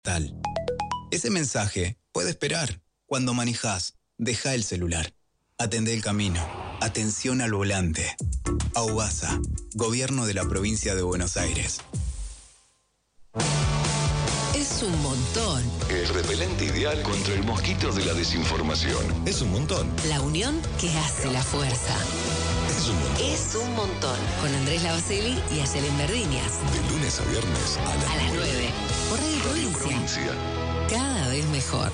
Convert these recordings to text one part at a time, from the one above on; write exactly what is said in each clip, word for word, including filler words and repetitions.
Tal. Ese mensaje puede esperar. Cuando manejás, deja el celular. Atendé el camino. Atención al volante. AUBASA, Gobierno de la Provincia de Buenos Aires. Es un montón. El repelente ideal contra el mosquito de la desinformación. Es un montón. La unión que hace la fuerza. Es un montón. Es un montón. Con Andrés Lavaceli y Ayelen Verdiñas. De lunes a viernes a las, a las nueve. Por Radio Provincia. Provincia. Cada vez mejor.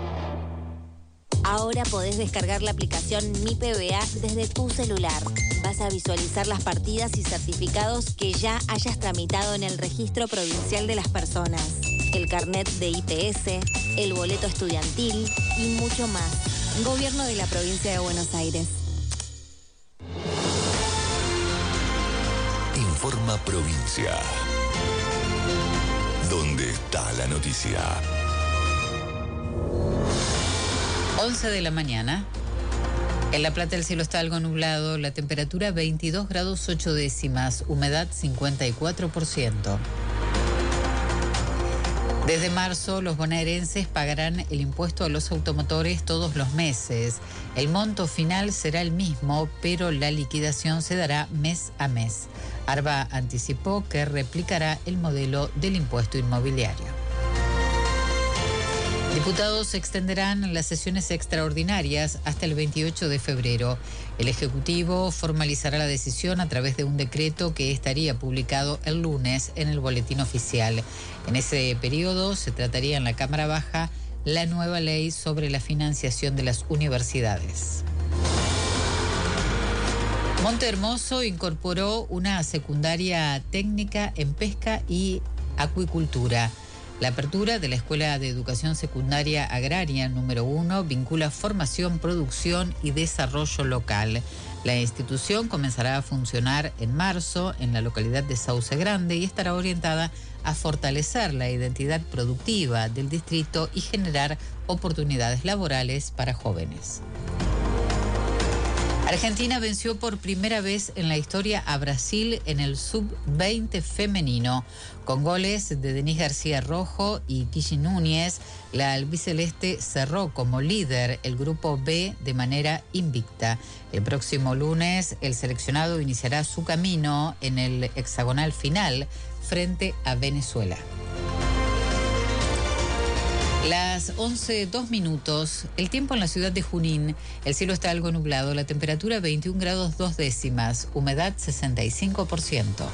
Ahora podés descargar la aplicación Mi P B A desde tu celular. Vas a visualizar las partidas y certificados que ya hayas tramitado en el Registro Provincial de las Personas, el carnet de I P S, el boleto estudiantil y mucho más. Gobierno de la Provincia de Buenos Aires. Informa Provincia. ¿Dónde está la noticia? once de la mañana. En La Plata el cielo está algo nublado, la temperatura veintidós grados ocho décimas, humedad cincuenta y cuatro por ciento. Desde marzo, los bonaerenses pagarán el impuesto a los automotores todos los meses. El monto final será el mismo, pero la liquidación se dará mes a mes. Arba anticipó que replicará el modelo del impuesto inmobiliario. Diputados extenderán las sesiones extraordinarias hasta el veintiocho de febrero. El Ejecutivo formalizará la decisión a través de un decreto que estaría publicado el lunes en el Boletín Oficial. En ese periodo se trataría en la Cámara Baja la nueva ley sobre la financiación de las universidades. Monte Hermoso incorporó una secundaria técnica en pesca y acuicultura. La apertura de la Escuela de Educación Secundaria Agraria número uno vincula formación, producción y desarrollo local. La institución comenzará a funcionar en marzo en la localidad de Sauce Grande y estará orientada a fortalecer la identidad productiva del distrito y generar oportunidades laborales para jóvenes. Argentina venció por primera vez en la historia a Brasil en el sub veinte femenino. Con goles de Denise García Rojo y Kishi Núñez, la albiceleste cerró como líder el grupo B de manera invicta. El próximo lunes, el seleccionado iniciará su camino en el hexagonal final frente a Venezuela. Las once, dos minutos, el tiempo en la ciudad de Junín, el cielo está algo nublado, la temperatura veintiún grados dos décimas, humedad sesenta y cinco por ciento.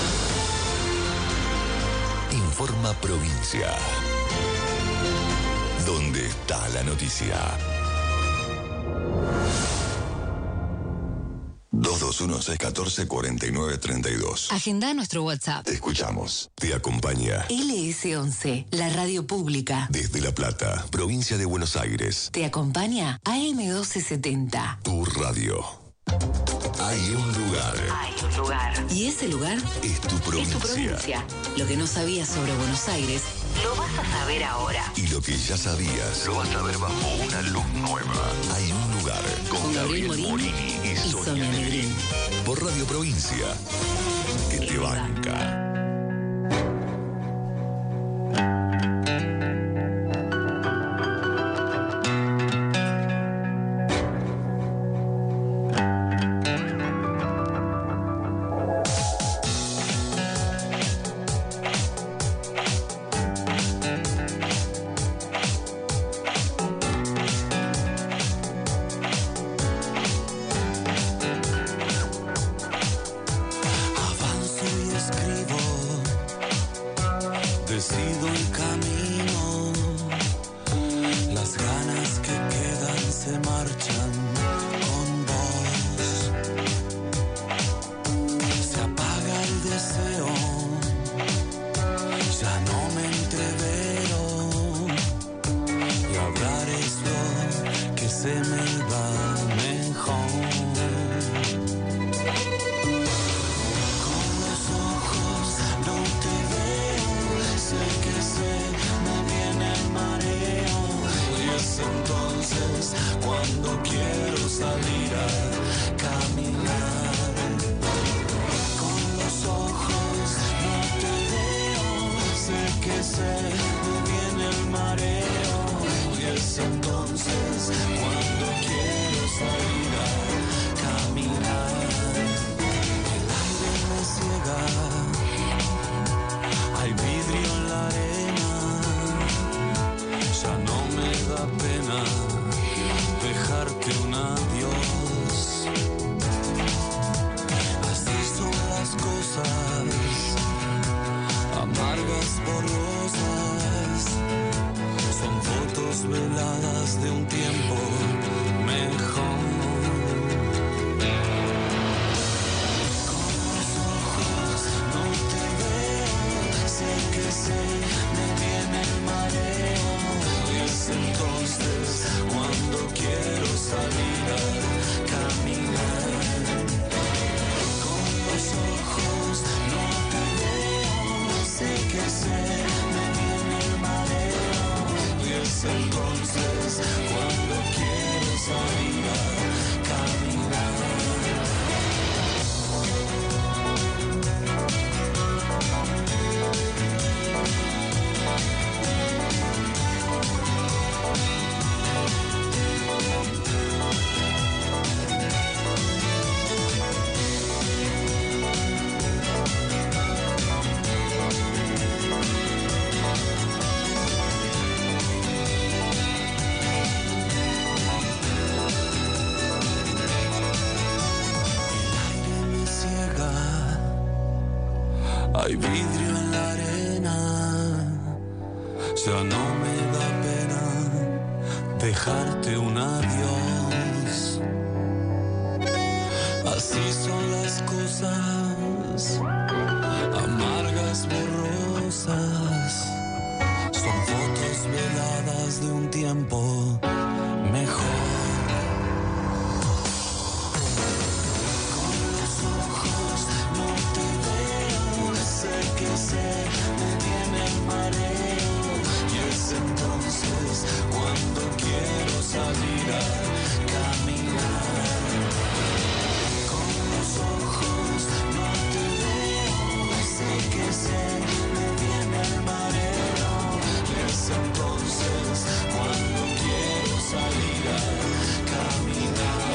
Informa Provincia. ¿Dónde está la noticia? dos dos uno seis uno cuatro cuatro nueve tres dos. Agenda nuestro WhatsApp. Te escuchamos. Te acompaña L S once, la radio pública. desde La Plata, provincia de Buenos Aires. Te acompaña A M doce setenta. Tu radio. Hay un lugar. Hay un lugar. Y ese lugar Es tu provincia. es tu provincia. Lo que no sabías sobre Buenos Aires, lo vas a saber ahora. Y lo que ya sabías, lo vas a ver bajo una luz nueva. Hay un lugar con, Con Gabriel Gabriel Morini Morini y y Sonia Sonia Negrín. Negrín. Por Radio Provincia. Que te banca. que se me viene fotos veladas de un tiempo mejor. Con los ojos no te veo, sé que sé, me viene el mareo. Y es entonces cuando quiero salir a caminar. Con los ojos no te veo, sé que sé, me viene el mareo. Y es entonces cuando quiero salir a caminar. Hay vidrio en la arena, ya no me da pena dejarte un adiós. Así son las cosas, amargas, borrosas, son fotos veladas de un tiempo mejor. Me viene el mareo y es entonces cuando quiero salir a caminar. Con los ojos no te veo, sé que sé, me viene el mareo y es entonces cuando quiero salir a caminar.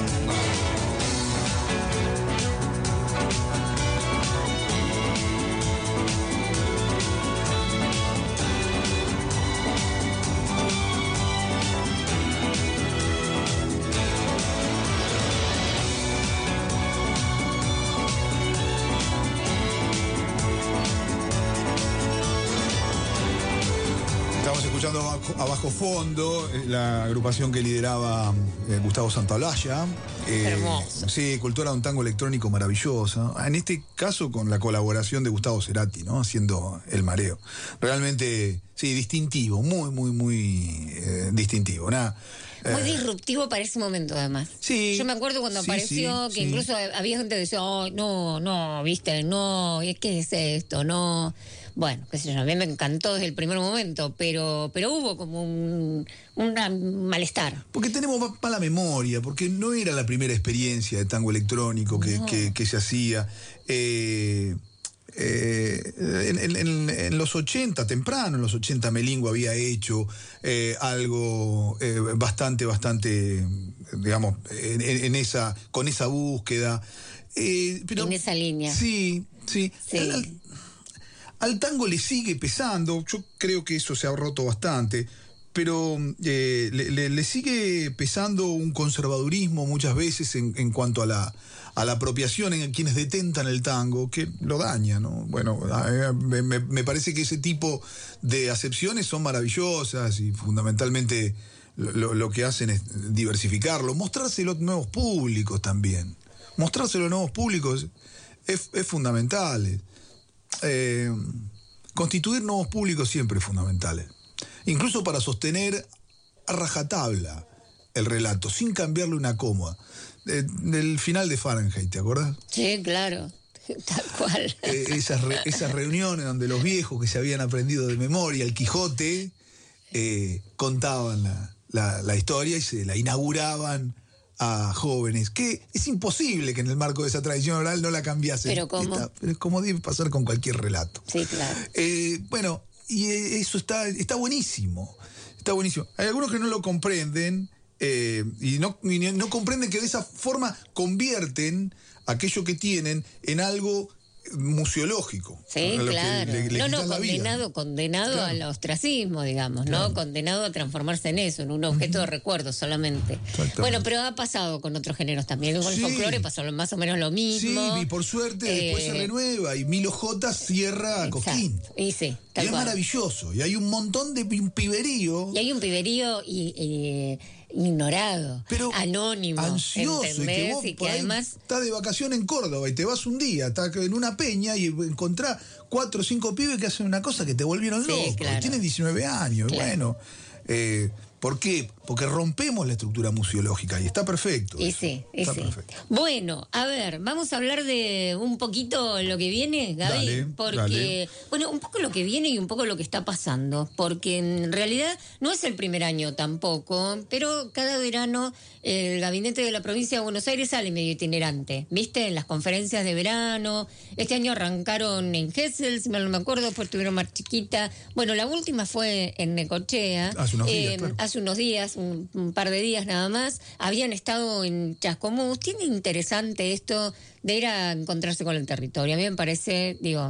Estamos escuchando a Bajo Fondo, la agrupación que lideraba eh, Gustavo Santaolalla. Eh, Hermoso. Sí, cultura de un tango electrónico maravillosa. En este caso con la colaboración de Gustavo Cerati, ¿no? Haciendo El Mareo. Realmente, sí, distintivo, muy, muy, muy eh, distintivo. Nada. Muy disruptivo para ese momento, además. Sí. Yo me acuerdo cuando Sí, apareció, sí, que sí. incluso había gente que decía, oh, no, no, viste, no, ¿qué es esto? No. Bueno, qué sé yo, a mí me encantó desde el primer momento, pero, pero hubo como un, una- un malestar. Porque tenemos ma- mala memoria, porque no era la primera experiencia de tango electrónico que, No. que- que se hacía. Eh, eh, en, en- en- en los ochenta, temprano en los ochenta, Melingo había hecho eh, algo eh, bastante, bastante, digamos, en, en- en esa, con esa búsqueda. Eh, pero, En esa línea. Sí, sí. Sí. Al- al- Al tango le sigue pesando, yo creo que eso se ha roto bastante, pero eh, le, le- le sigue pesando un conservadurismo muchas veces en, en cuanto a la, a la apropiación en quienes detentan el tango, que lo daña, ¿no? Bueno, a- me, me- me parece que ese tipo de acepciones son maravillosas y fundamentalmente lo, lo que hacen es diversificarlo, mostrárselo a nuevos públicos también. Mostrárselo a nuevos públicos es, es fundamental. Eh, constituir nuevos públicos siempre es fundamental, incluso para sostener a rajatabla el relato, sin cambiarle una coma. Eh, del final de Fahrenheit, ¿te acordás? Sí, claro, tal cual. Eh, esas, re- esas reuniones donde los viejos que se habían aprendido de memoria el Quijote eh, contaban la, la- la historia y se la inauguraban a jóvenes, que es imposible que en el marco de esa tradición oral no la cambiasen. ¿Pero cómo? Está- pero es como debe pasar con cualquier relato. Sí, claro. Eh, bueno, y eh, eso está, está buenísimo. Está buenísimo. Hay algunos que no lo comprenden eh, y, no, y no comprenden que de esa forma convierten aquello que tienen en algo museológico. Sí, claro. Le, le no, no, condenado, vida. condenado claro. al ostracismo, digamos, claro. ¿no? Condenado a transformarse en eso, en un objeto uh-huh. de recuerdo solamente. Bueno, pero ha pasado con otros géneros también. Con sí. el folclore pasó más o menos lo mismo. Sí, y por suerte eh, después se renueva y Milo J cierra a Cosquín. Y sí, y es cual. maravilloso. Y hay un montón de un piberío. Y hay un piberío y... y ignorado, pero anónimo, ansioso, y que, vos, y que además estás de vacaciones en Córdoba y te vas un día, estás en una peña y encontrás cuatro o cinco pibes que hacen una cosa que te volvieron sí, loco. Claro. Tienen diecinueve años, claro. bueno. Eh, ¿Por qué? Porque rompemos la estructura museológica y está perfecto. Y sí, y está sí. perfecto. Bueno, a ver, vamos a hablar de un poquito lo que viene, Gaby, dale, porque, dale. bueno, un poco lo que viene y un poco lo que está pasando, porque en realidad no es el primer año tampoco, pero cada verano el gabinete de la provincia de Buenos Aires sale medio itinerante, ¿viste? En las conferencias de verano. Este año arrancaron en Gesell, si mal no me acuerdo, después tuvieron más chiquita. Bueno, la última fue en Necochea. Hace unos días, eh, claro. Hace unos días, un, un par de días nada más, habían estado en Chascomús. Tiene interesante esto de ir a encontrarse con el territorio. A mí me parece, digo,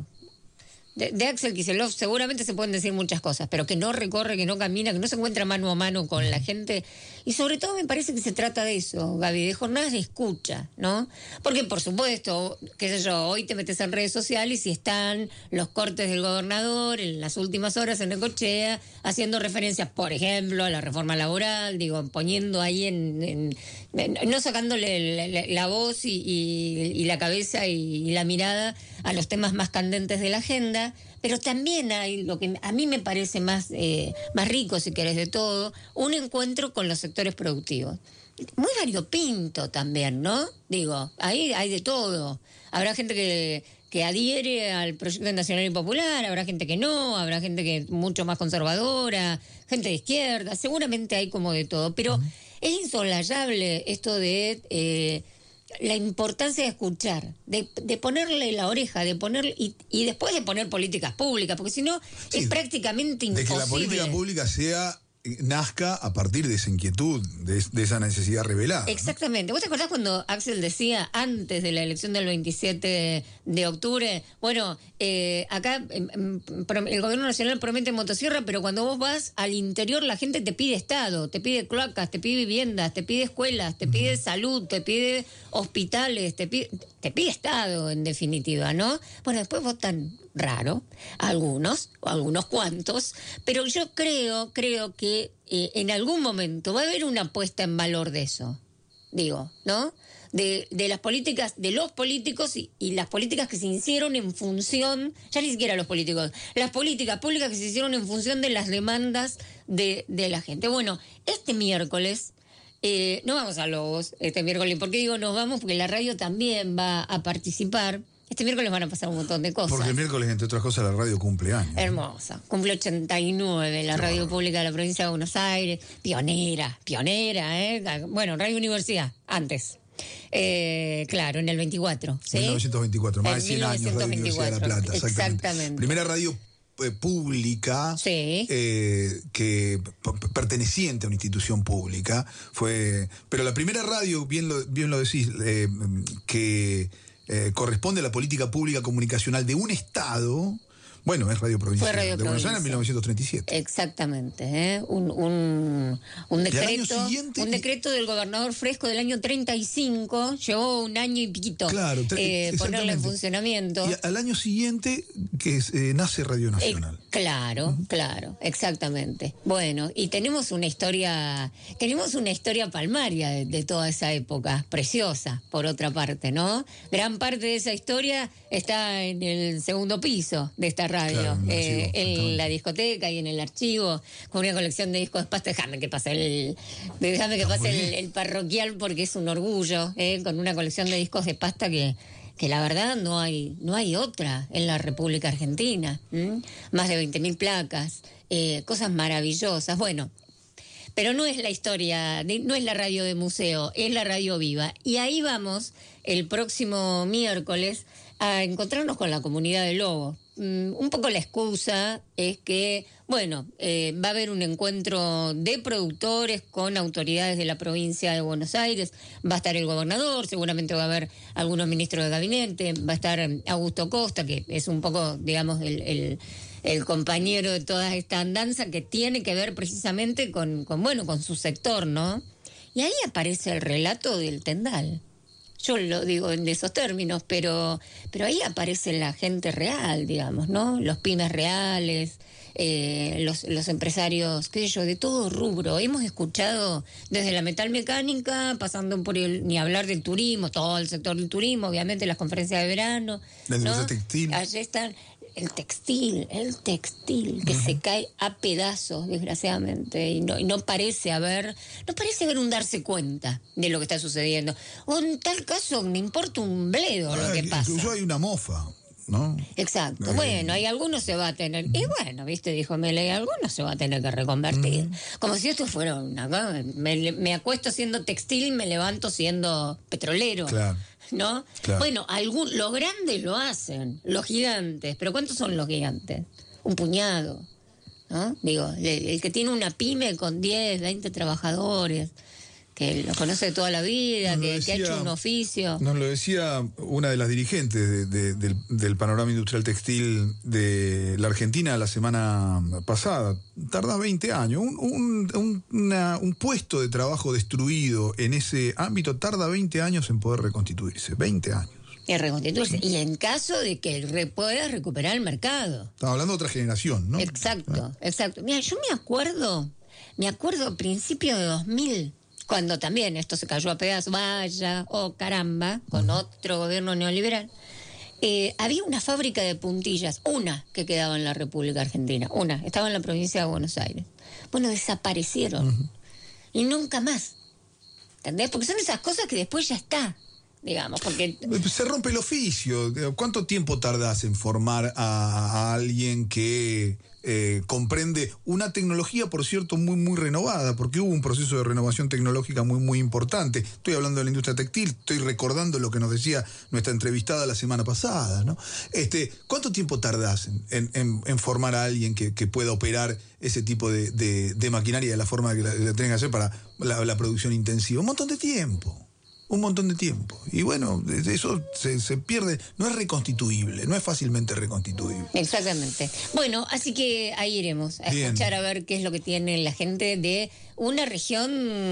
de, de Axel Kicillof seguramente se pueden decir muchas cosas, pero que no recorre, que no camina, que no se encuentra mano a mano con la gente. Y sobre todo me parece que se trata de eso, Gaby, de jornadas de escucha, ¿no? Porque, por supuesto, qué sé yo, hoy te metes en redes sociales y están los cortes del gobernador en las últimas horas en Necochea, haciendo referencias, por ejemplo, a la reforma laboral, digo, poniendo ahí en... en, en no sacándole la, la voz y, y, y la cabeza y, y la mirada a los temas más candentes de la agenda. Pero también hay lo que a mí me parece más, eh, más rico, si querés, de todo, un encuentro con los sectores productivos. Muy variopinto también, ¿no? Digo, ahí hay de todo. Habrá gente que, que adhiere al proyecto nacional y popular, habrá gente que no, habrá gente que es mucho más conservadora, gente de izquierda, seguramente hay como de todo. Pero uh-huh. es insolayable esto de... Eh, la importancia de escuchar, de, de ponerle la oreja, de poner y, y después de poner políticas públicas, porque si no sí, es prácticamente imposible. De que la política pública sea nazca a partir de esa inquietud, de, de esa necesidad revelada. Exactamente. ¿No? ¿Vos te acordás cuando Axel decía antes de la elección del veintisiete de octubre, bueno, eh, acá eh, el gobierno nacional promete motosierra, pero cuando vos vas al interior la gente te pide Estado, te pide cloacas, te pide viviendas, te pide escuelas, te pide mm. salud, te pide hospitales, te pide, te pide Estado en definitiva, ¿no? Bueno, después votan raro, algunos, o algunos cuantos, pero yo creo, creo que eh, en algún momento va a haber una puesta en valor de eso, digo, ¿no? De, de las políticas, de los políticos y, y las políticas que se hicieron en función, ya ni siquiera los políticos, las políticas públicas que se hicieron en función de las demandas de, de la gente. Bueno, este miércoles, eh, no vamos a Lobos, este miércoles, ¿por qué digo nos vamos? Porque la radio también va a participar. Este miércoles van a pasar un montón de cosas. Porque el miércoles, entre otras cosas, la radio cumple años. Hermosa. Cumple ochenta y nueve, la Qué radio bueno. Pública de la provincia de Buenos Aires. Pionera, pionera, ¿eh? Bueno, Radio Universidad, antes. Eh, claro, en el veinticuatro. ¿Sí? mil novecientos veinticuatro, más de cien años, Radio Universidad de La Plata. Exactamente. Exactamente. Primera radio eh, pública, sí. eh, que p- perteneciente a una institución pública. Fue, pero la primera radio, bien lo, bien lo decís, eh, que... Eh, corresponde a la política pública comunicacional de un Estado, bueno, es Radio Provincia. Fue Radio de Buenos Aires en mil novecientos treinta y siete. Exactamente, ¿eh? un, un, un decreto siguiente, un decreto del gobernador Fresco del año treinta y cinco, llevó un año y piquito claro, tre- eh, ponerlo en funcionamiento. Y al año siguiente que eh, nace Radio Nacional. Eh, claro, uh-huh. claro, exactamente. Bueno, y tenemos una historia, tenemos una historia palmaria de, de toda esa época, preciosa, por otra parte, ¿no? Gran parte de esa historia está en el segundo piso de esta radio. Radio, claro, en, eh, en la discoteca y en el archivo, con una colección de discos de pasta. Déjame que pase el, déjame que pase el, el parroquial porque es un orgullo, eh, con una colección de discos de pasta que, que la verdad no hay, no hay otra en la República Argentina. ¿Mm? Más de veinte mil placas, eh, cosas maravillosas. Bueno, pero no es la historia, no es la radio de museo, es la radio viva. Y ahí vamos el próximo miércoles a encontrarnos con la comunidad de Lobo. mm, un poco la excusa es que, bueno, eh, va a haber un encuentro de productores con autoridades de la provincia de Buenos Aires, va a estar el gobernador, seguramente va a haber algunos ministros de gabinete, va a estar Augusto Costa, que es un poco, digamos, el, el, el compañero de toda esta andanza que tiene que ver precisamente con, con, bueno, con su sector, ¿no? Y ahí aparece el relato del Tendal. Yo lo digo en esos términos, pero, pero ahí aparece la gente real, digamos, ¿no? Los pymes reales, eh, los, los empresarios, qué sé yo, de todo rubro. Hemos escuchado desde la metalmecánica, pasando por el, ni hablar del turismo, todo el sector del turismo, obviamente las conferencias de verano. La industria ¿no? textil. Allí están el textil, el textil, que uh-huh. se cae a pedazos, desgraciadamente, y no, y no parece haber, no parece haber un darse cuenta de lo que está sucediendo. O en tal caso, me importa un bledo ah, lo que pasa. Incluso hay una mofa, ¿no? Exacto. Eh. Bueno, hay algunos se va a tener, y bueno, viste, dijo Milei, algunos se va a tener que reconvertir. Uh-huh. Como si esto fuera una, me, me acuesto siendo textil y me levanto siendo petrolero. Claro. ¿No? Claro. Bueno, algún, los grandes lo hacen, los gigantes, pero ¿cuántos son los gigantes? Un puñado, ¿no? Digo, el, el que tiene una pyme con diez, veinte trabajadores, que lo conoce de toda la vida, que, decía, que ha hecho un oficio. Nos lo decía una de las dirigentes de, de, del, del panorama industrial textil de la Argentina la semana pasada. Tarda veinte años. Un, un, un, una, un puesto de trabajo destruido en ese ámbito tarda veinte años en poder reconstituirse. veinte años. En reconstituirse. Y en caso de que re, pueda recuperar el mercado. Estamos hablando de otra generación, ¿no? Exacto, ¿Eh? exacto. Mira, yo me acuerdo, me acuerdo a principios de dos mil, cuando también esto se cayó a pedazos, vaya, oh caramba, con uh-huh. otro gobierno neoliberal, eh, había una fábrica de puntillas, una que quedaba en la República Argentina, una, estaba en la provincia de Buenos Aires. Bueno, desaparecieron. Uh-huh. Y nunca más. ¿Entendés? Porque son esas cosas que después ya está, digamos, porque... Se rompe el oficio. ¿Cuánto tiempo tardás en formar a, a alguien que... Eh, comprende una tecnología, por cierto, muy, muy renovada, porque hubo un proceso de renovación tecnológica muy, muy importante? Estoy hablando de la industria textil, estoy recordando lo que nos decía nuestra entrevistada la semana pasada, ¿no? Este, ¿cuánto tiempo tardás en, en, en formar a alguien que, que pueda operar ese tipo de, de, de maquinaria de la forma que la, la tienen que hacer para la, la producción intensiva? Un montón de tiempo. Un montón de tiempo. Y bueno, eso se, se pierde, no es reconstituible, no es fácilmente reconstituible. Exactamente. Bueno, así que ahí iremos a Bien. escuchar a ver qué es lo que tiene la gente de una región,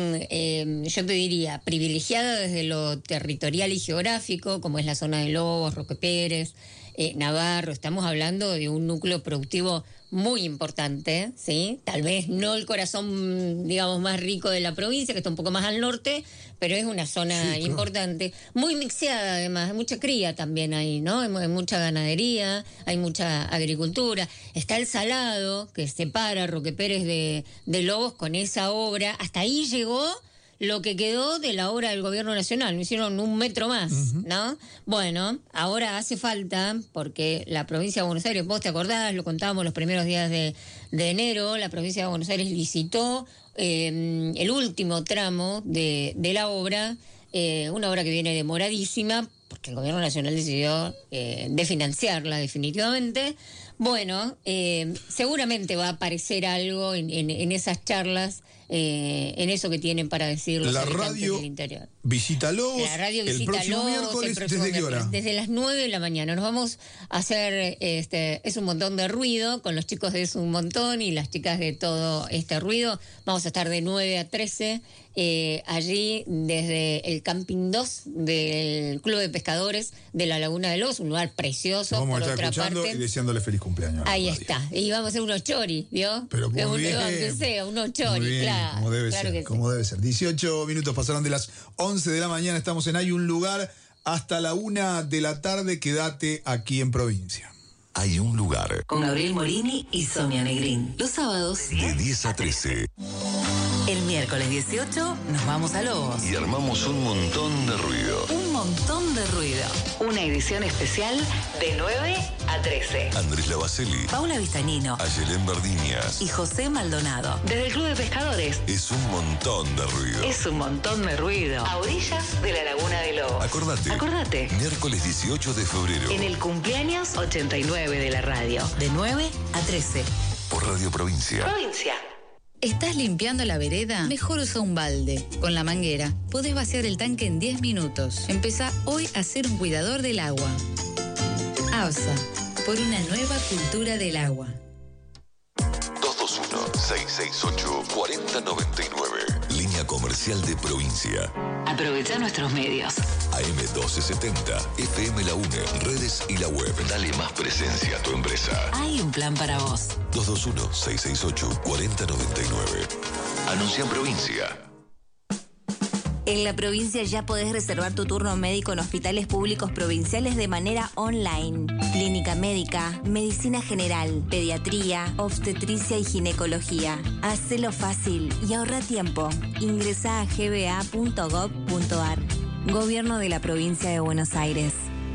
eh, yo te diría, privilegiada desde lo territorial y geográfico, como es la zona de Lobos, Roque Pérez, eh, Navarro. Estamos hablando de un núcleo productivo muy importante, ¿sí? Tal vez no el corazón, digamos, más rico de la provincia, que está un poco más al norte, pero es una zona sí, claro. importante, muy mixeada además, hay mucha cría también ahí, ¿no? Hay, hay mucha ganadería, hay mucha agricultura. Está el Salado, que separa Roque Pérez de, de Lobos con esa obra. Hasta ahí llegó lo que quedó de la obra del gobierno nacional, no hicieron un metro más, uh-huh. ¿no? Bueno, ahora hace falta, porque la provincia de Buenos Aires, vos te acordás, lo contábamos los primeros días de, de enero, la provincia de Buenos Aires licitó eh, el último tramo de, de la obra, eh, una obra que viene demoradísima, porque el gobierno nacional decidió eh, desfinanciarla definitivamente. Bueno, eh, seguramente va a aparecer algo en, en, en esas charlas, eh, en eso que tienen para decir los la habitantes radio del interior. Visita Lobos, la radio visita el próximo Lobos, miércoles, el próximo ¿desde qué hora? Desde las nueve de la mañana. Nos vamos a hacer, este, es un montón de ruido, con los chicos de Es un Montón y las chicas de Todo Este Ruido. Vamos a estar de nueve a trece, eh, allí desde el Camping dos del Club de Pescadores de la Laguna de Lobos, un lugar precioso. Vamos por a estar otra escuchando parte. Y deseándole feliz cumpleaños. Ahí está. Y vamos a hacer unos choris, ¿vio? Pero muy un, bien. Aunque sea, unos choris, bien, claro. Como debe claro ser, como debe ser. dieciocho minutos pasaron de las once de la mañana, estamos en Hay un Lugar hasta la una de la tarde. Quédate aquí en Provincia. Hay un lugar. Con Gabriel Morini y Sonia Negrín. Los sábados De diez a trece. El miércoles dieciocho nos vamos a Lobos. Y armamos un montón de ruido. Un montón de ruido. Una edición especial de nueve a trece. Andrés Lavacelli, Paula Vistagnino Ayelén Verdiñas y José Maldonado. Desde el Club de Pescadores. Es un montón de ruido. Es un montón de ruido. A orillas de la Laguna de Lobos. Acordate. Acordate. Miércoles dieciocho de febrero. En el cumpleaños ochenta y nueve de la radio. De nueve a trece. Por Radio Provincia. Provincia. ¿Estás limpiando la vereda? Mejor usa un balde. Con la manguera podés vaciar el tanque en diez minutos. Empezá hoy a ser un cuidador del agua. ABSA, por una nueva cultura del agua. dos dos uno, seis seis ocho, cuatro cero nueve nueve. Línea comercial de Provincia. Aprovecha nuestros medios. A M doce setenta, F M La UNE, redes y la web. Dale más presencia a tu empresa. Hay un plan para vos. dos dos uno, seis seis ocho, cuatro cero nueve nueve. Anuncia en Provincia. En la provincia ya podés reservar tu turno médico en hospitales públicos provinciales de manera online. Clínica médica, medicina general, pediatría, obstetricia y ginecología. Hacelo fácil y ahorra tiempo. Ingresá a g b a punto gov punto a r. Gobierno de la Provincia de Buenos Aires.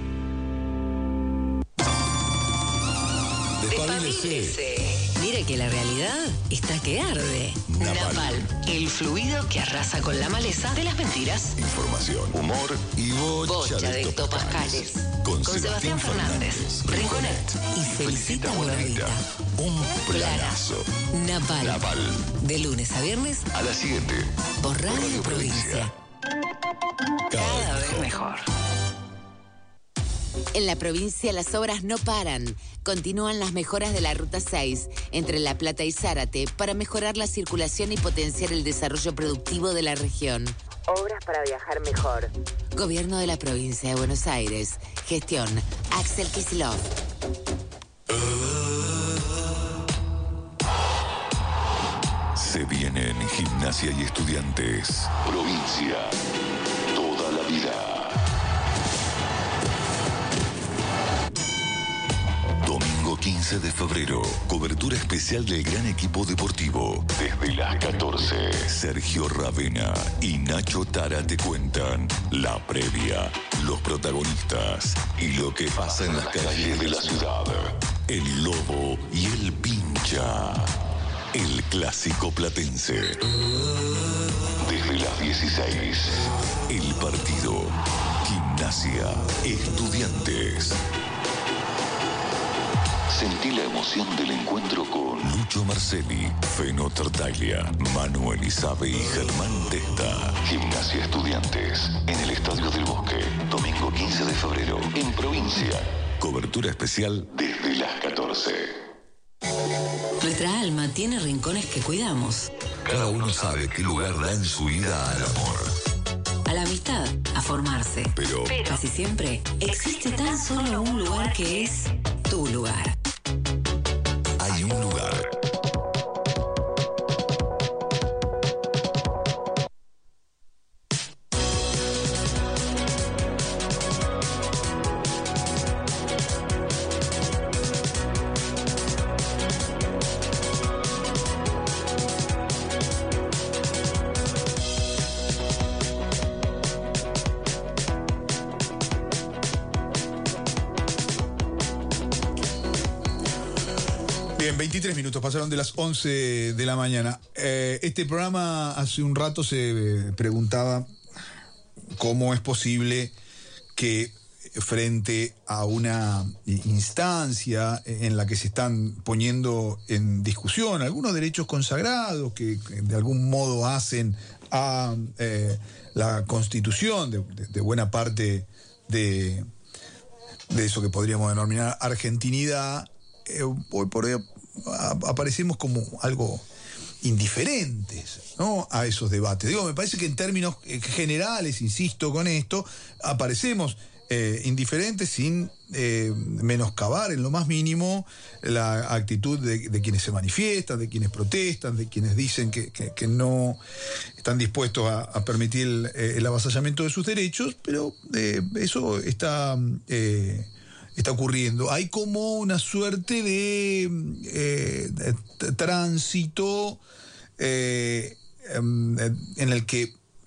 Despabilese. Mire que la realidad está que arde. Napal. Napal, el fluido que arrasa con la maleza de las mentiras. Información, humor y bocha, Bocha de de hectopascales. Con, Con Sebastián Fernández, Rinconet y Felicita Bonavita. Un planazo. Napal. Napal. De lunes a viernes A las siete. por Radio, Radio Provincia. Provincia. Cada vez mejor. En la provincia las obras no paran. Continúan las mejoras de la Ruta seis entre La Plata y Zárate para mejorar la circulación y potenciar el desarrollo productivo de la región. Obras para viajar mejor. Gobierno de la Provincia de Buenos Aires. Gestión Axel Kicillof. Se vienen Gimnasia y Estudiantes. Provincia. Toda la vida. Domingo quince de febrero, cobertura especial del gran equipo deportivo. Desde las catorce, Sergio Ravena y Nacho Tara te cuentan la previa, los protagonistas y lo que pasa en las calles de la ciudad. El Lobo y el Pincha. El clásico platense. Desde las dieciséis, el partido. Gimnasia, Estudiantes. Sentí la emoción del encuentro con Lucho Marcelli, Feno Tartaglia, Manuel Isabe y Germán Testa. Gimnasia Estudiantes, en el Estadio del Bosque, domingo quince de febrero, en Provincia. Cobertura especial desde las catorce. Nuestra alma tiene rincones que cuidamos. Cada uno sabe qué lugar da en su vida al amor. A la amistad, a formarse. Pero, Pero casi siempre existe tan solo un lugar que es tu lugar. hay un lugar. veintitrés minutos pasaron de las once de la mañana. Eh, este programa hace un rato se eh, preguntaba cómo es posible que frente a una instancia en la que se están poniendo en discusión algunos derechos consagrados que, que de algún modo hacen a eh, la constitución de, de, de buena parte de, de eso que podríamos denominar argentinidad, eh, hoy por hoy aparecemos como algo indiferentes, ¿no?, a esos debates. Digo, me parece que en términos generales, insisto con esto, aparecemos eh, indiferentes sin eh, menoscabar en lo más mínimo la actitud de, de quienes se manifiestan, de quienes protestan, de quienes dicen que, que, que no están dispuestos a, a permitir el, el avasallamiento de sus derechos, pero eh, eso está... Eh, está ocurriendo. Hay como una suerte de, eh, de tránsito eh, en el que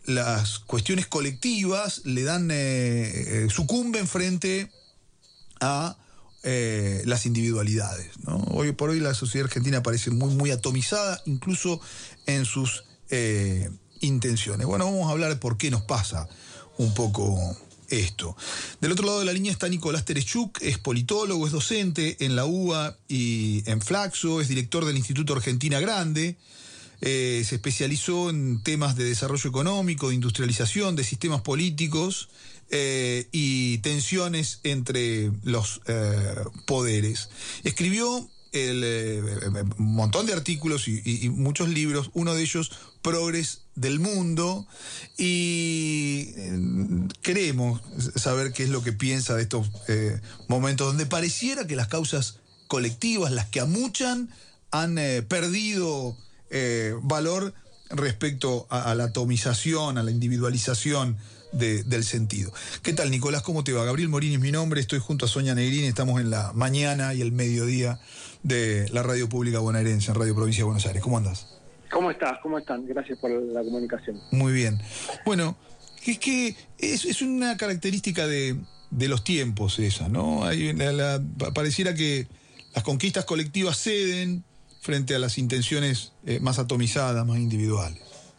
las cuestiones colectivas le dan, eh, eh, sucumben frente a eh, las individualidades, ¿no? Hoy por hoy la sociedad argentina parece muy, muy atomizada, incluso en sus eh, intenciones. Bueno, vamos a hablar de por qué nos pasa un poco esto. Del otro lado de la línea está Nicolás Terechuk, es politólogo, es docente en la U B A y en Flaxo, es director del Instituto Argentina Grande. Eh, se especializó en temas de desarrollo económico, de industrialización, de sistemas políticos eh, y tensiones entre los eh, poderes. Escribió el, eh, un montón de artículos y, y, y muchos libros, uno de ellos, Progres del Mundo, y eh, queremos saber qué es lo que piensa de estos eh, momentos donde pareciera que las causas colectivas, las que amuchan, han eh, perdido Eh, valor respecto a, a la atomización, a la individualización de, del sentido. ¿Qué tal, Nicolás? ¿Cómo te va? Gabriel Morini es mi nombre, estoy junto a Sonia Negrini, estamos en la mañana y el mediodía de la Radio Pública Bonaerense, en Radio Provincia de Buenos Aires. ¿Cómo andás? ¿Cómo estás? ¿Cómo están? Gracias por la comunicación. Muy bien. Bueno, es que es, es una característica de, de los tiempos esa, ¿no? Hay la, la, pareciera que las conquistas colectivas ceden frente a las intenciones eh, más atomizadas, más individuales.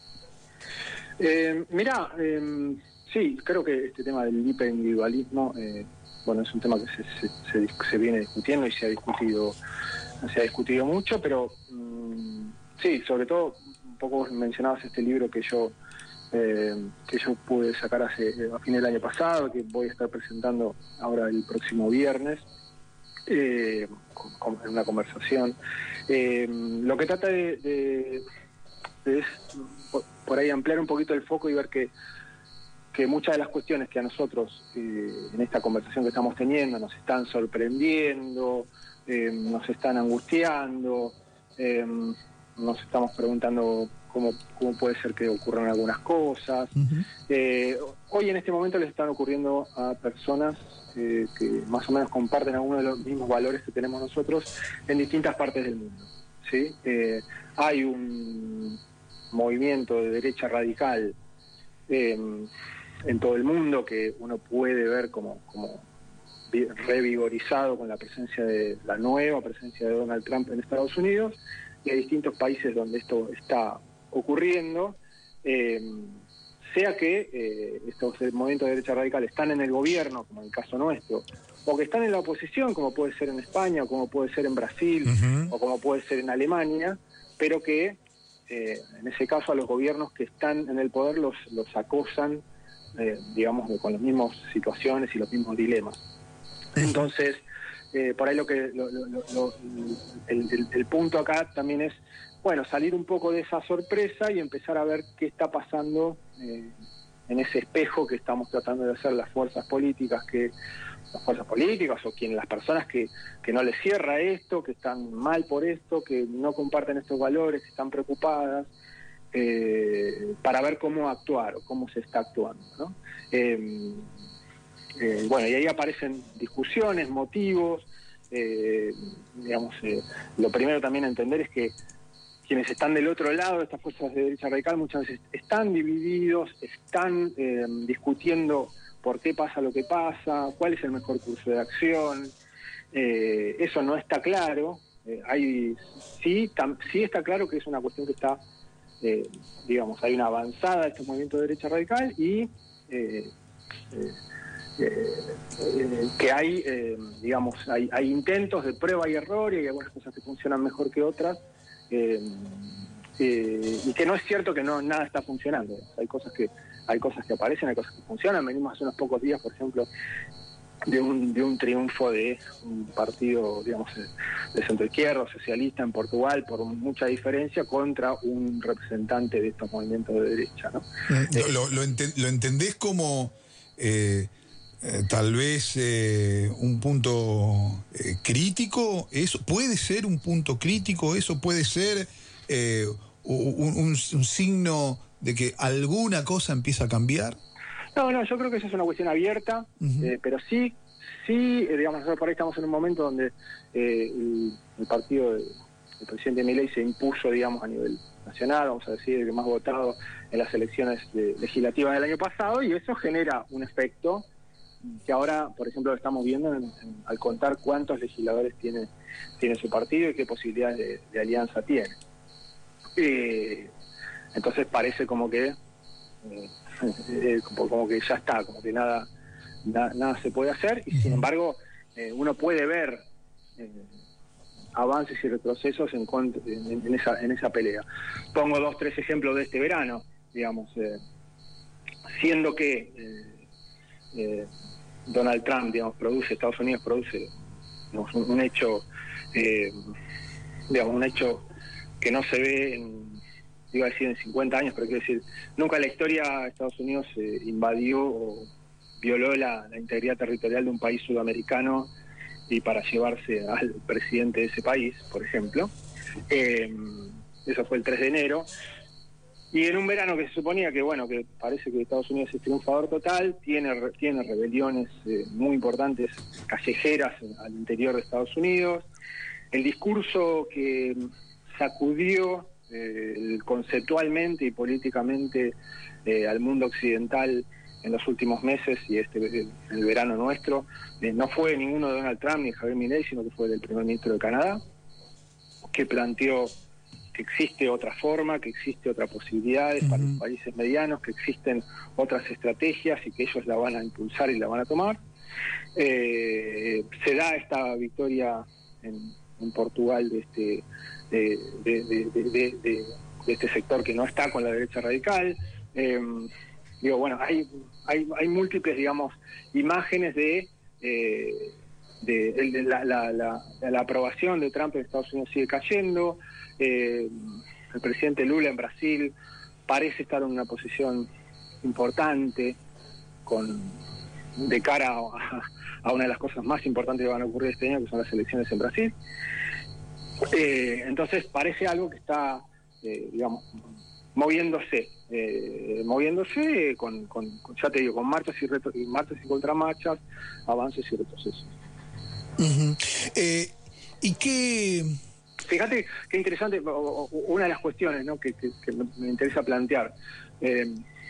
Eh, mirá, eh, sí, creo que este tema del hiperindividualismo, eh, bueno, es un tema que se, se, se, se viene discutiendo y se ha discutido, se ha discutido mucho, pero mmm, sí, sobre todo, un poco mencionabas este libro que yo eh, que yo pude sacar hace a fin del año pasado, que voy a estar presentando ahora el próximo viernes, eh, con, con, en una conversación. Eh, lo que trata de, de, de es por, por ahí ampliar un poquito el foco y ver que, que muchas de las cuestiones que a nosotros eh, en esta conversación que estamos teniendo nos están sorprendiendo, eh, nos están angustiando, eh, nos estamos preguntando cómo, cómo puede ser que ocurran algunas cosas. Uh-huh. Eh, hoy en este momento les están ocurriendo a personas Eh, que más o menos comparten algunos de los mismos valores que tenemos nosotros en distintas partes del mundo, ¿sí? Eh, hay un movimiento de derecha radical eh, en todo el mundo que uno puede ver como, como revigorizado con la presencia de la nueva presencia de Donald Trump en Estados Unidos, y hay distintos países donde esto está ocurriendo, eh, sea que eh, estos movimientos de derecha radical están en el gobierno, como en el caso nuestro, o que están en la oposición, como puede ser en España, o como puede ser en Brasil, uh-huh. o como puede ser en Alemania, pero que eh, en ese caso a los gobiernos que están en el poder los, los acosan, eh, digamos, con las mismas situaciones y los mismos dilemas. Entonces, eh, por ahí lo que lo, lo, lo, el, el, el punto acá también es, bueno, salir un poco de esa sorpresa y empezar a ver qué está pasando eh, en ese espejo que estamos tratando de hacer las fuerzas políticas, que las fuerzas políticas o quien las personas que, que no les cierra esto, que están mal por esto, que no comparten estos valores, que están preocupadas, eh, para ver cómo actuar o cómo se está actuando, ¿no? Eh, eh, bueno, y ahí aparecen discusiones, motivos, eh, digamos, eh, lo primero también a entender es que quienes están del otro lado de estas fuerzas de derecha radical muchas veces están divididos, están eh, discutiendo por qué pasa lo que pasa, cuál es el mejor curso de acción. Eh, eso no está claro. Eh, hay sí, tam, sí está claro que es una cuestión que está, eh, digamos, hay una avanzada de estos movimientos de derecha radical y eh, eh, eh, eh, que hay, eh, digamos, hay, hay intentos de prueba y error y hay algunas cosas que funcionan mejor que otras. Eh, eh, y que no es cierto que no nada está funcionando. Hay cosas que hay cosas que aparecen, hay cosas que funcionan. Venimos hace unos pocos días, por ejemplo, de un de un triunfo de un partido, digamos, de centro izquierda, socialista en Portugal, por mucha diferencia, contra un representante de estos movimientos de derecha, ¿no? ¿Lo, lo, lo, ent- lo entendés como eh, eh, tal vez eh, un punto eh, crítico? ¿Eso puede ser un punto crítico? ¿Eso puede ser eh, un, un, un signo de que alguna cosa empieza a cambiar? No, no, yo creo que eso es una cuestión abierta, uh-huh. eh, pero sí, sí, eh, digamos, nosotros por ahí estamos en un momento donde eh, el, el partido de, el presidente Milei se impuso, digamos, a nivel nacional, vamos a decir, el que más votado en las elecciones de, legislativas del año pasado, y eso genera un efecto que ahora, por ejemplo, lo estamos viendo en, en, al contar cuántos legisladores tiene, tiene su partido y qué posibilidades de, de alianza tiene. Eh, entonces parece como que eh, eh, como, como que ya está, como que nada, na, nada se puede hacer, y sin embargo eh, uno puede ver eh, avances y retrocesos en, en, en, esa, en esa pelea. Pongo dos, tres ejemplos de este verano, digamos, eh, siendo que eh, eh, Donald Trump, digamos, produce, Estados Unidos produce, digamos, un, un hecho, eh, digamos, un hecho que no se ve en, iba a decir en cincuenta años, pero quiero decir, nunca en la historia Estados Unidos eh, invadió o violó la, la integridad territorial de un país sudamericano y para llevarse al presidente de ese país, por ejemplo. Eh, eso fue el tres de enero. Y en un verano que se suponía que, bueno, que parece que Estados Unidos es triunfador total, tiene, tiene rebeliones eh, muy importantes, callejeras al interior de Estados Unidos. El discurso que sacudió eh, conceptualmente y políticamente eh, al mundo occidental en los últimos meses y este el, el verano nuestro, eh, no fue ninguno de Donald Trump ni Javier Milei, sino que fue del primer ministro de Canadá, que planteó que existe otra forma, que existe otra posibilidad uh-huh. para los países medianos, que existen otras estrategias y que ellos la van a impulsar y la van a tomar. Eh, se da esta victoria en, en Portugal de este de, de, de, de, de, de, de este sector que no está con la derecha radical. Eh, digo, bueno, hay, hay hay múltiples, digamos, imágenes de eh, de, de, de la, la, la, la aprobación de Trump en Estados Unidos sigue cayendo. Eh, el presidente Lula en Brasil parece estar en una posición importante con de cara a, a una de las cosas más importantes que van a ocurrir este año, que son las elecciones en Brasil. Eh, entonces parece algo que está, eh, digamos, moviéndose, eh, moviéndose con, con, con, ya te digo, con marchas y, retro, y marchas y contramarchas, avances y retrocesos. Uh-huh. Eh, ¿Y qué...? Fíjate qué interesante, una de las cuestiones, ¿no?, que, que, que me interesa plantear. Eh,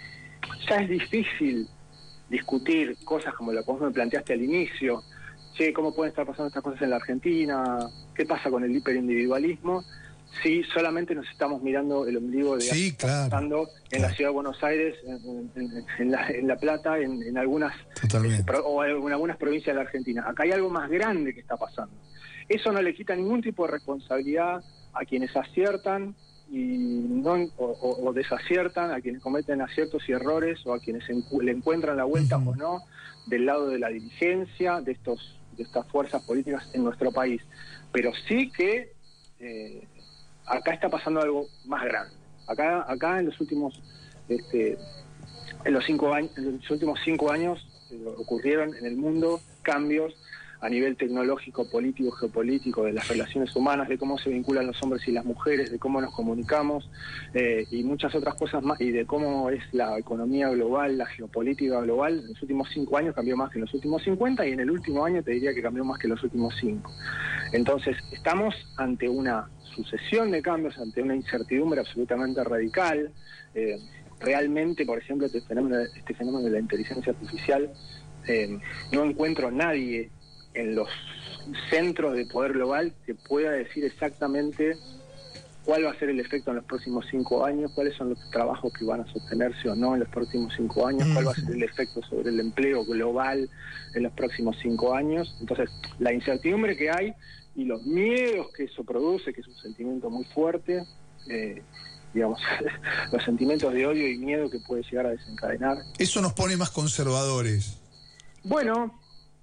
ya es difícil discutir cosas como lo que vos me planteaste al inicio. Che, ¿cómo pueden estar pasando estas cosas en la Argentina? ¿Qué pasa con el hiperindividualismo? Si solamente nos estamos mirando el ombligo de sí, lo que está claro, pasando en claro. la Ciudad de Buenos Aires, en, en, en, la, en La Plata, en, en algunas Totalmente. Pro, o en algunas provincias de la Argentina. Acá hay algo más grande que está pasando. Eso no le quita ningún tipo de responsabilidad a quienes aciertan y no, o, o, o desaciertan, a quienes cometen aciertos y errores, o a quienes encu- le encuentran la vuelta uh-huh. o no del lado de la dirigencia de estos de estas fuerzas políticas en nuestro país. Pero sí que eh, acá está pasando algo más grande. Acá acá en los últimos este, en los cinco años en los últimos cinco años eh, ocurrieron en el mundo cambios a nivel tecnológico, político, geopolítico, de las relaciones humanas, de cómo se vinculan los hombres y las mujeres, de cómo nos comunicamos eh, y muchas otras cosas más, y de cómo es la economía global, la geopolítica global. En los últimos cinco años cambió más que en los últimos cincuenta, y en el último año te diría que cambió más que en los últimos cinco. Entonces, estamos ante una sucesión de cambios, ante una incertidumbre absolutamente radical. Eh, realmente, por ejemplo, este fenómeno, este fenómeno de la inteligencia artificial, eh, no encuentro a nadie en los centros de poder global que pueda decir exactamente cuál va a ser el efecto en los próximos cinco años, cuáles son los trabajos que van a sostenerse o no en los próximos cinco años, cuál va a ser el efecto sobre el empleo global en los próximos cinco años. Entonces, la incertidumbre que hay y los miedos que eso produce, que es un sentimiento muy fuerte, eh, digamos, los sentimientos de odio y miedo que puede llegar a desencadenar. Eso nos pone más conservadores. Bueno,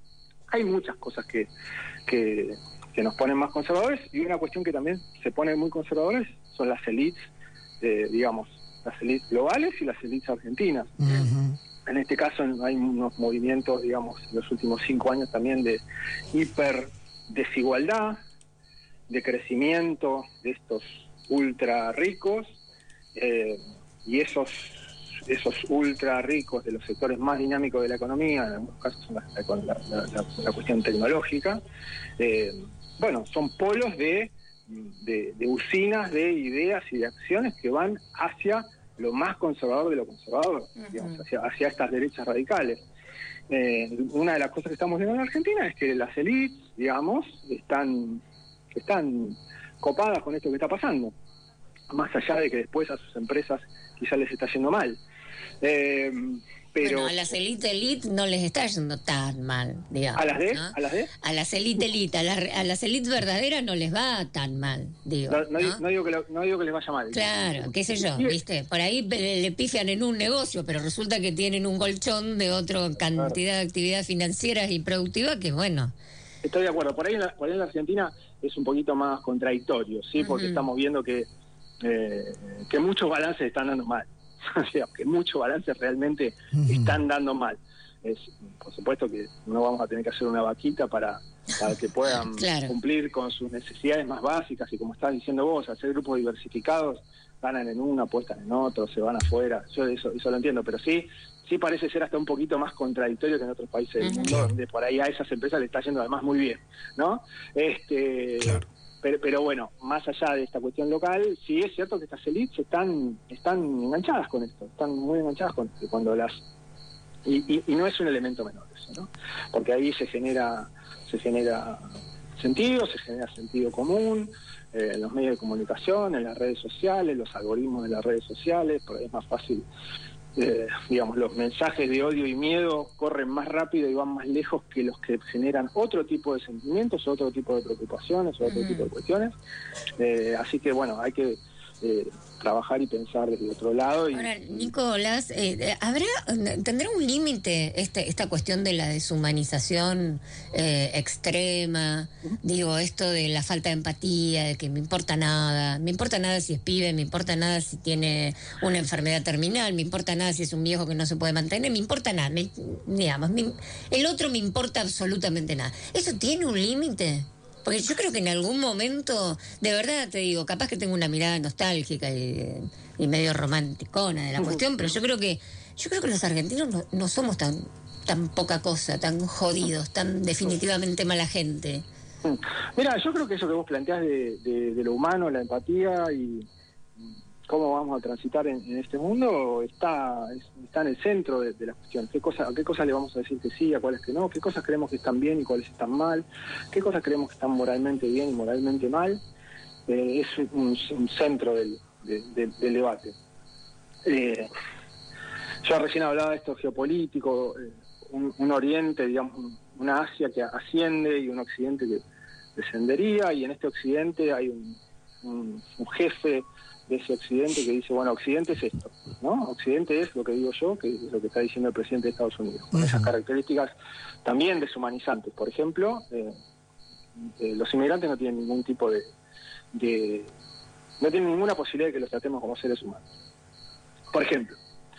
hay muchas cosas que, que, que nos ponen más conservadores, y una cuestión que también se pone muy conservadores son las élites, eh, digamos, las élites globales y las élites argentinas. Uh-huh. En este caso hay unos movimientos, digamos, en los últimos cinco años también de hiperdesigualdad, de crecimiento de estos ultra ricos, eh, y esos esos ultra ricos de los sectores más dinámicos de la economía, en algunos casos son la, la, la, la, la cuestión tecnológica, eh, bueno, son polos de de, de usinas de ideas y de acciones que van hacia lo más conservador de lo conservador, uh-huh. digamos, hacia, hacia estas derechas radicales. Eh, una de las cosas que estamos viendo en Argentina es que las élites, digamos, están, están copadas con esto que está pasando, más allá de que después a sus empresas quizás les está yendo mal. Eh, pero bueno, a las elite elite no les está yendo tan mal, digamos. ¿A las de? ¿no? ¿A las de? A las elite elite, a las, a las elite verdaderas no les va tan mal, digo. No, no, ¿no? no, digo, que lo, no digo que les vaya mal. Claro, qué sé yo, ¿viste? Por ahí le, le pifian en un negocio, pero resulta que tienen un colchón de otra cantidad claro. de actividades financieras y productivas que, bueno... Estoy de acuerdo. Por ahí en la, por ahí en la Argentina es un poquito más contradictorio, ¿sí? Porque uh-huh. estamos viendo que, eh, que muchos balances están dando mal. O sea, que muchos balances realmente uh-huh. están dando mal. Es, por supuesto que no vamos a tener que hacer una vaquita para, para que puedan claro. cumplir con sus necesidades más básicas y, como estás diciendo vos, hacer grupos diversificados, ganan en uno, apuestan en otro, se van afuera. Yo eso, eso lo entiendo, pero sí sí parece ser hasta un poquito más contradictorio que en otros países del mundo, uh-huh. donde por ahí a esas empresas le está yendo además muy bien, ¿no? Este claro. Pero, pero bueno, más allá de esta cuestión local, sí es cierto que estas élites están están enganchadas con esto, están muy enganchadas con esto, cuando las y, y, y no es un elemento menor eso, ¿no? Porque ahí se genera se genera sentido, se genera sentido común eh, en los medios de comunicación, en las redes sociales, los algoritmos de las redes sociales, por ahí es más fácil. Eh, digamos, los mensajes de odio y miedo corren más rápido y van más lejos que los que generan otro tipo de sentimientos, otro tipo de preocupaciones, otro mm. tipo de cuestiones. Eh, así que, bueno, hay que eh, trabajar y pensar desde otro lado. Y, Ahora, Nicolás, eh, ¿habrá, ¿tendrá un límite este, esta cuestión de la deshumanización eh, extrema? Uh-huh. Digo, esto de la falta de empatía, de que me importa nada, me importa nada si es pibe, me importa nada si tiene una enfermedad terminal, me importa nada si es un viejo que no se puede mantener, me importa nada, me, digamos, me, el otro me importa absolutamente nada. ¿Eso tiene un límite? Porque yo creo que en algún momento, de verdad te digo, capaz que tengo una mirada nostálgica y, y medio romanticona de la cuestión, pero yo creo que yo creo que los argentinos no, no somos tan tan poca cosa, tan jodidos, tan definitivamente mala gente. Mira, yo creo que eso que vos planteás de, de, de lo humano, la empatía y cómo vamos a transitar en, en este mundo está está en el centro de, de la cuestión. ¿Qué cosa, a qué cosas le vamos a decir que sí, a cuáles que no? ¿Qué cosas creemos que están bien y cuáles están mal? ¿Qué cosas creemos que están moralmente bien y moralmente mal? Eh, es un, un centro del, de, de, del debate. Eh, yo recién hablaba de esto geopolítico, eh, un, un Oriente, digamos, una Asia que asciende y un Occidente que descendería, y en este Occidente hay un, un, un jefe de ese Occidente que dice, bueno, Occidente es esto, ¿no? Occidente es lo que digo yo, que es lo que está diciendo el presidente de Estados Unidos, con uh-huh. esas características también deshumanizantes. Por ejemplo, eh, eh, los inmigrantes no tienen ningún tipo de, de... no tienen ninguna posibilidad de que los tratemos como seres humanos. Por ejemplo.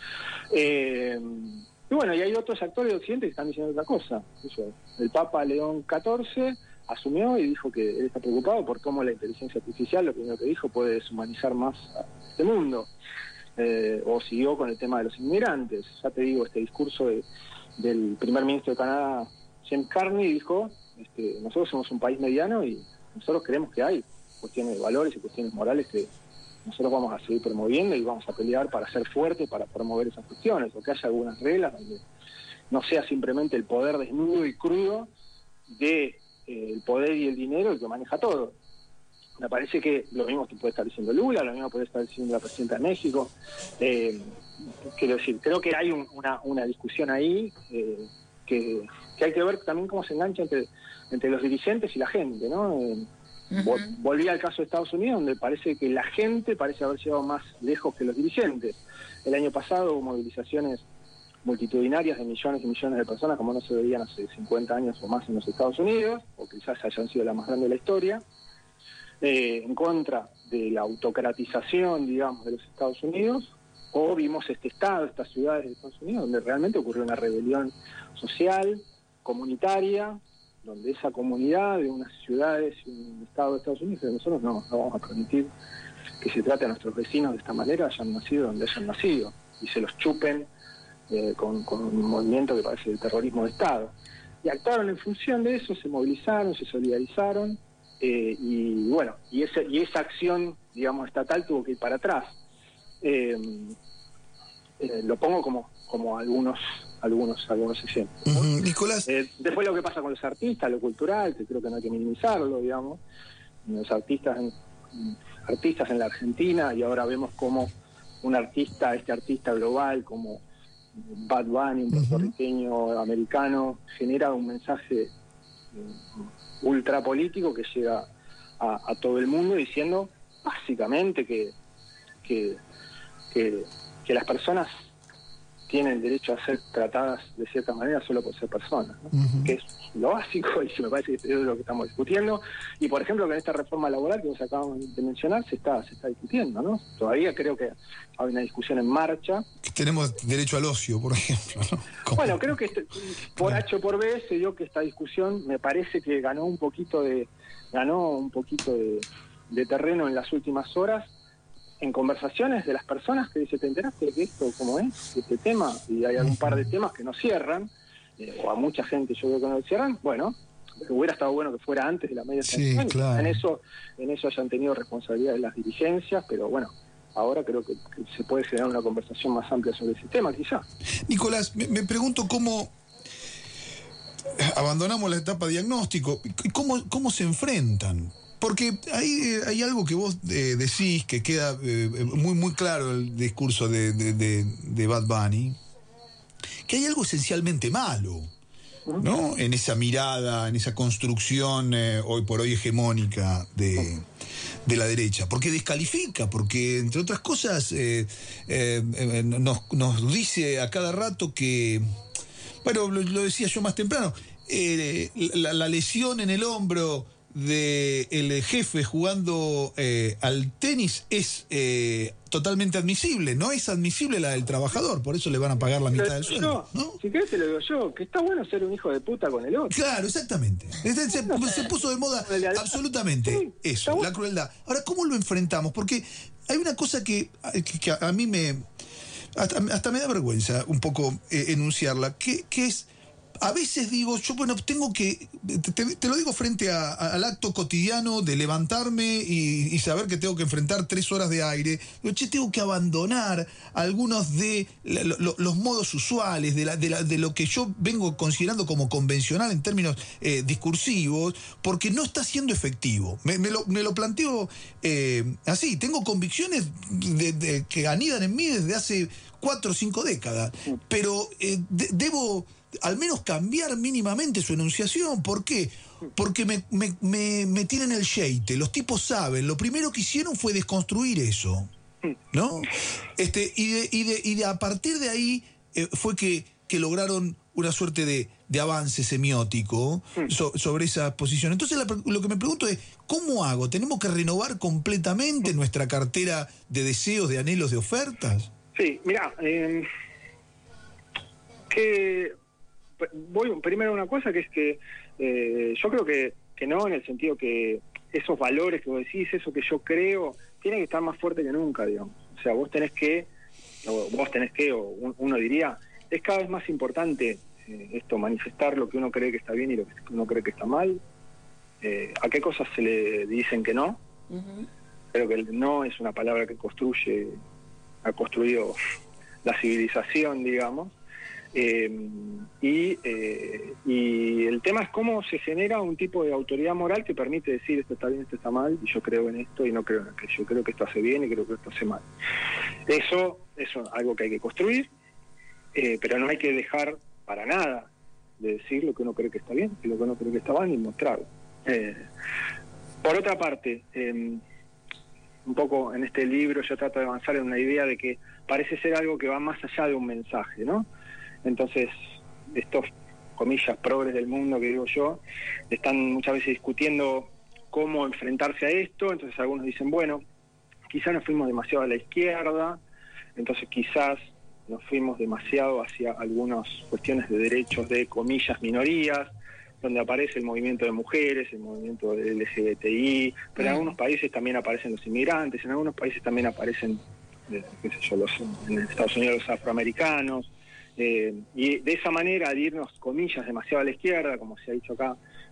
Eh, y bueno, y hay otros actores de Occidente que están diciendo otra cosa. Eso, el Papa León catorce asumió y dijo que él está preocupado por cómo la inteligencia artificial, lo primero que dijo, puede deshumanizar más a este mundo. Eh, o siguió con el tema de los inmigrantes. Ya te digo, este discurso de, del primer ministro de Canadá, James Carney, dijo, este, nosotros somos un país mediano y nosotros creemos que hay cuestiones de valores y cuestiones morales que nosotros vamos a seguir promoviendo y vamos a pelear para ser fuertes, para promover esas cuestiones, o que haya algunas reglas donde no sea simplemente el poder desnudo y crudo de Eh, el poder y el dinero el que maneja todo. Me parece que lo mismo que puede estar diciendo Lula, lo mismo puede estar diciendo la presidenta de México. Eh, quiero decir, creo que hay un, una, una discusión ahí eh, que, que hay que ver también cómo se engancha entre, entre los dirigentes y la gente, ¿no? Eh, uh-huh. Volví al caso de Estados Unidos, donde parece que la gente parece haber llegado más lejos que los dirigentes. El año pasado hubo movilizaciones multitudinarias de millones y millones de personas como no se veían hace cincuenta años o más en los Estados Unidos, o quizás hayan sido la más grande de la historia, eh, en contra de la autocratización, digamos, de los Estados Unidos, o vimos este estado, estas ciudades de Estados Unidos, donde realmente ocurrió una rebelión social, comunitaria, donde esa comunidad de unas ciudades y un estado de Estados Unidos, nosotros no, no vamos a permitir que se trate a nuestros vecinos de esta manera, hayan nacido donde hayan nacido, y se los chupen Eh, con, con un movimiento que parece el terrorismo de Estado. Y actuaron en función de eso, se movilizaron, se solidarizaron, eh, y bueno, y, ese, y esa acción, digamos, estatal tuvo que ir para atrás. Eh, eh, lo pongo como, como algunos, algunos, algunos ejemplos, ¿no? Uh-huh. Nicolás. Eh, después lo que pasa con los artistas, lo cultural, que creo que no hay que minimizarlo, digamos. Los artistas en, artistas en la Argentina, y ahora vemos como un artista, este artista global, como Bad Bunny, un puertorriqueño uh-huh. americano, genera un mensaje ultra político que llega a, a todo el mundo diciendo básicamente que, que, que, que las personas tienen derecho a ser tratadas de cierta manera solo por ser personas, ¿no? Uh-huh. Que es lo básico, y me parece que es lo que estamos discutiendo. Y por ejemplo, que en esta reforma laboral que vos acabamos de mencionar se está, se está discutiendo, ¿no? Todavía creo que hay una discusión en marcha. Tenemos derecho al ocio, por ejemplo, ¿no? Bueno, creo que este, por H o por B se dio que esta discusión me parece que ganó un poquito de ganó un poquito de, de terreno en las últimas horas, en conversaciones de las personas que dicen, ¿te enteraste de esto cómo es, este tema? Y hay algún par de temas que no cierran, eh, o a mucha gente yo creo que no lo cierran. Bueno, hubiera estado bueno que fuera antes de la media sí, claro. En eso, en eso hayan tenido responsabilidad de las dirigencias, pero bueno, ahora creo que, que se puede generar una conversación más amplia sobre ese tema, quizá. Nicolás, me, me pregunto cómo abandonamos la etapa diagnóstico, ¿cómo, cómo se enfrentan? Porque hay, hay algo que vos eh, decís que queda eh, muy muy claro en el discurso de, de, de, de Bad Bunny, que hay algo esencialmente malo, ¿no? En esa mirada, en esa construcción eh, hoy por hoy hegemónica de, de la derecha, porque descalifica, porque entre otras cosas eh, eh, nos, nos dice a cada rato que, bueno, lo, lo decía yo más temprano, eh, la, la lesión en el hombro de el jefe jugando eh, al tenis es eh, totalmente admisible, no es admisible la del trabajador, por eso le van a pagar la mitad del sueldo, ¿no? Si querés te lo digo yo, que está bueno ser un hijo de puta con el otro. Claro, exactamente. Se, se, se puso de moda absolutamente sí, eso, la crueldad. Ahora, ¿cómo lo enfrentamos? Porque hay una cosa que, que, que a mí me hasta, hasta me da vergüenza un poco eh, enunciarla, que, que es a veces digo, yo bueno, tengo que, te, te lo digo frente a, a, al acto cotidiano de levantarme y, y saber que tengo que enfrentar tres horas de aire, yo che, tengo que abandonar algunos de lo, lo, los modos usuales, de, la, de, la, de lo que yo vengo considerando como convencional en términos eh, discursivos, porque no está siendo efectivo. Me, me, lo, me lo planteo eh, así, tengo convicciones de, de, que anidan en mí desde hace cuatro o cinco décadas, pero eh, de, debo al menos cambiar mínimamente su enunciación. ¿Por qué? Porque me, me, me, me tienen el sheite. Los tipos saben, lo primero que hicieron fue desconstruir eso, ¿no? Este, y, de, y, de, y de a partir de ahí eh, fue que, que lograron una suerte de, de avance semiótico so, sobre esa posición. Entonces la, lo que me pregunto es, ¿cómo hago? ¿Tenemos que renovar completamente nuestra cartera de deseos, de anhelos, de ofertas? Sí, mirá, eh, que voy primero a una cosa que es que eh, yo creo que, que no, en el sentido que esos valores que vos decís, eso que yo creo, tiene que estar más fuerte que nunca, digamos. O sea, vos tenés que, o vos tenés que, o uno diría, es cada vez más importante eh, esto, manifestar lo que uno cree que está bien y lo que uno cree que está mal. Eh, ¿A qué cosas se le dicen que no? Uh-huh. Creo que el no es una palabra que construye, ha construido la civilización, digamos. Eh, y, eh, y el tema es cómo se genera un tipo de autoridad moral que permite decir esto está bien, esto está mal, y yo creo en esto y no creo en aquello, yo creo que esto hace bien y creo que esto hace mal. Eso, eso es algo que hay que construir, eh, pero no hay que dejar para nada de decir lo que uno cree que está bien y lo que uno cree que está mal y mostrarlo. Eh, por otra parte, eh, un poco en este libro yo trato de avanzar en una idea de que parece ser algo que va más allá de un mensaje, ¿no? Entonces, estos, comillas, progres del mundo que digo yo, están muchas veces discutiendo cómo enfrentarse a esto. Entonces algunos dicen, bueno, quizás nos fuimos demasiado a la izquierda, entonces quizás nos fuimos demasiado hacia algunas cuestiones de derechos de, comillas, minorías, donde aparece el movimiento de mujeres, el movimiento de L G B T I, pero en algunos países también aparecen los inmigrantes, en algunos países también aparecen, qué sé yo, los, en Estados Unidos los afroamericanos. Eh, y de esa manera, al irnos, comillas, demasiado a la izquierda, como se ha dicho acá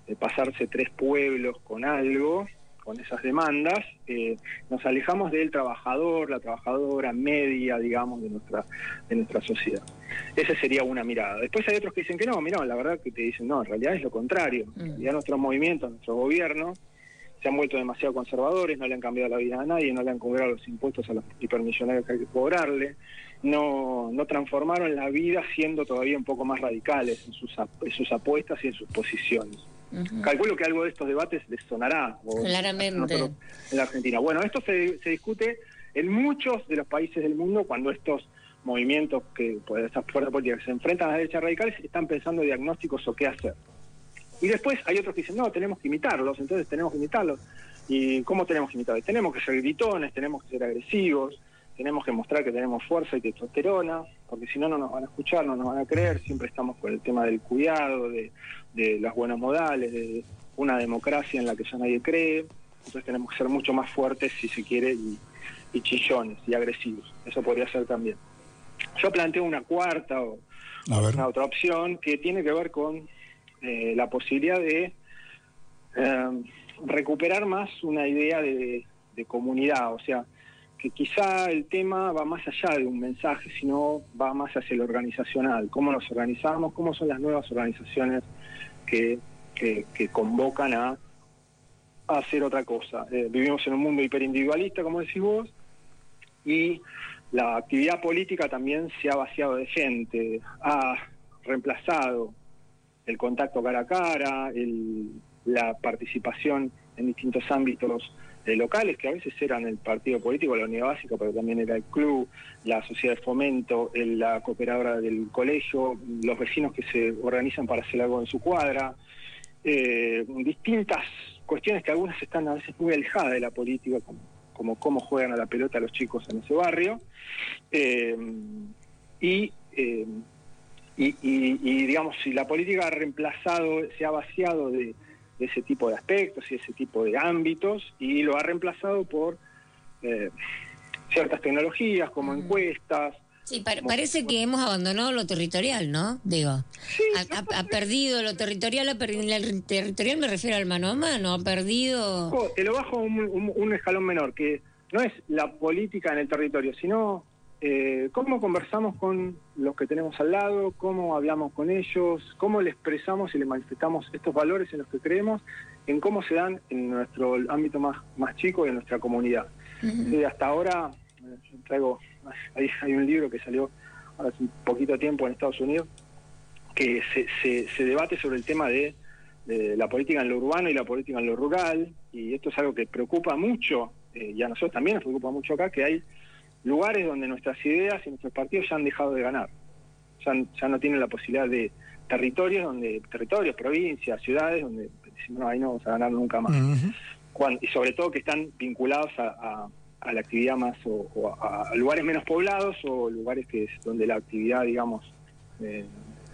de pasarse tres pueblos con algo, con esas demandas, eh, nos alejamos del trabajador, la trabajadora media, digamos, de nuestra de nuestra sociedad. Esa sería una mirada. Después hay otros que dicen que no, mira, la verdad que te dicen, no, en realidad es lo contrario. En realidad nuestros movimientos, nuestro gobierno, se han vuelto demasiado conservadores, no le han cambiado la vida a nadie, no le han cobrado los impuestos a los hipermillonarios que hay que cobrarle, no, no transformaron la vida siendo todavía un poco más radicales en sus, en sus apuestas y en sus posiciones. Uh-huh. Calculo que algo de estos debates les sonará. Claramente. En la Argentina. Bueno, esto se, se discute en muchos de los países del mundo cuando estos movimientos, que pues, estas fuerzas políticas que se enfrentan a las derechas radicales, están pensando diagnósticos o qué hacer. Y después hay otros que dicen, no, tenemos que imitarlos, entonces tenemos que imitarlos. ¿Y cómo tenemos que imitarlos? Tenemos que ser gritones, tenemos que ser agresivos, tenemos que mostrar que tenemos fuerza y testosterona, porque si no, no nos van a escuchar, no nos van a creer. Siempre estamos con el tema del cuidado, de, de los buenos modales, de una democracia en la que ya nadie cree. Entonces tenemos que ser mucho más fuertes, si se quiere, y, y chillones y agresivos. Eso podría ser también. Yo planteo una cuarta o una otra opción que tiene que ver con eh, la posibilidad de eh, recuperar más una idea de, de comunidad, o sea, que quizá el tema va más allá de un mensaje, sino va más hacia lo organizacional, cómo nos organizamos, cómo son las nuevas organizaciones que, que, que convocan a, a hacer otra cosa. Eh, vivimos en un mundo hiperindividualista, como decís vos, y la actividad política también se ha vaciado de gente, ha reemplazado el contacto cara a cara, el, la participación en distintos ámbitos eh, locales, que a veces eran el partido político, la unidad básica, pero también era el club, la sociedad de fomento, el, la cooperadora del colegio, los vecinos que se organizan para hacer algo en su cuadra, eh, distintas cuestiones que algunas están a veces muy alejadas de la política, como, como cómo juegan a la pelota los chicos en ese barrio, eh, y... Eh, Y, y, y digamos, si la política ha reemplazado, se ha vaciado de, de ese tipo de aspectos y ese tipo de ámbitos, y lo ha reemplazado por eh, ciertas tecnologías como mm. encuestas. Sí, pa- parece que hemos abandonado lo territorial, ¿no? Digo, sí, ha, ha, ha perdido lo territorial, ha perdido, el territorial me refiero al mano a mano, ha perdido... Oh, te lo bajo un, un, un escalón menor, que no es la política en el territorio, sino... Eh, cómo conversamos con los que tenemos al lado, cómo hablamos con ellos, cómo le expresamos y le manifestamos estos valores en los que creemos, en cómo se dan en nuestro ámbito más, más chico y en nuestra comunidad. Uh-huh. Eh, hasta ahora, eh, yo traigo, hay, hay un libro que salió hace un poquito tiempo en Estados Unidos, que se, se, se debate sobre el tema de, de la política en lo urbano y la política en lo rural, y esto es algo que preocupa mucho, eh, y a nosotros también nos preocupa mucho acá, que hay lugares donde nuestras ideas y nuestros partidos ya han dejado de ganar, ya, ya no tienen la posibilidad de territorios, donde territorios, provincias, ciudades, donde decimos, no, ahí no vamos a ganar nunca más. Uh-huh. Cuando, y sobre todo que están vinculados a, a, a la actividad más, o, o a, a lugares menos poblados, o lugares que es donde la actividad, digamos, eh,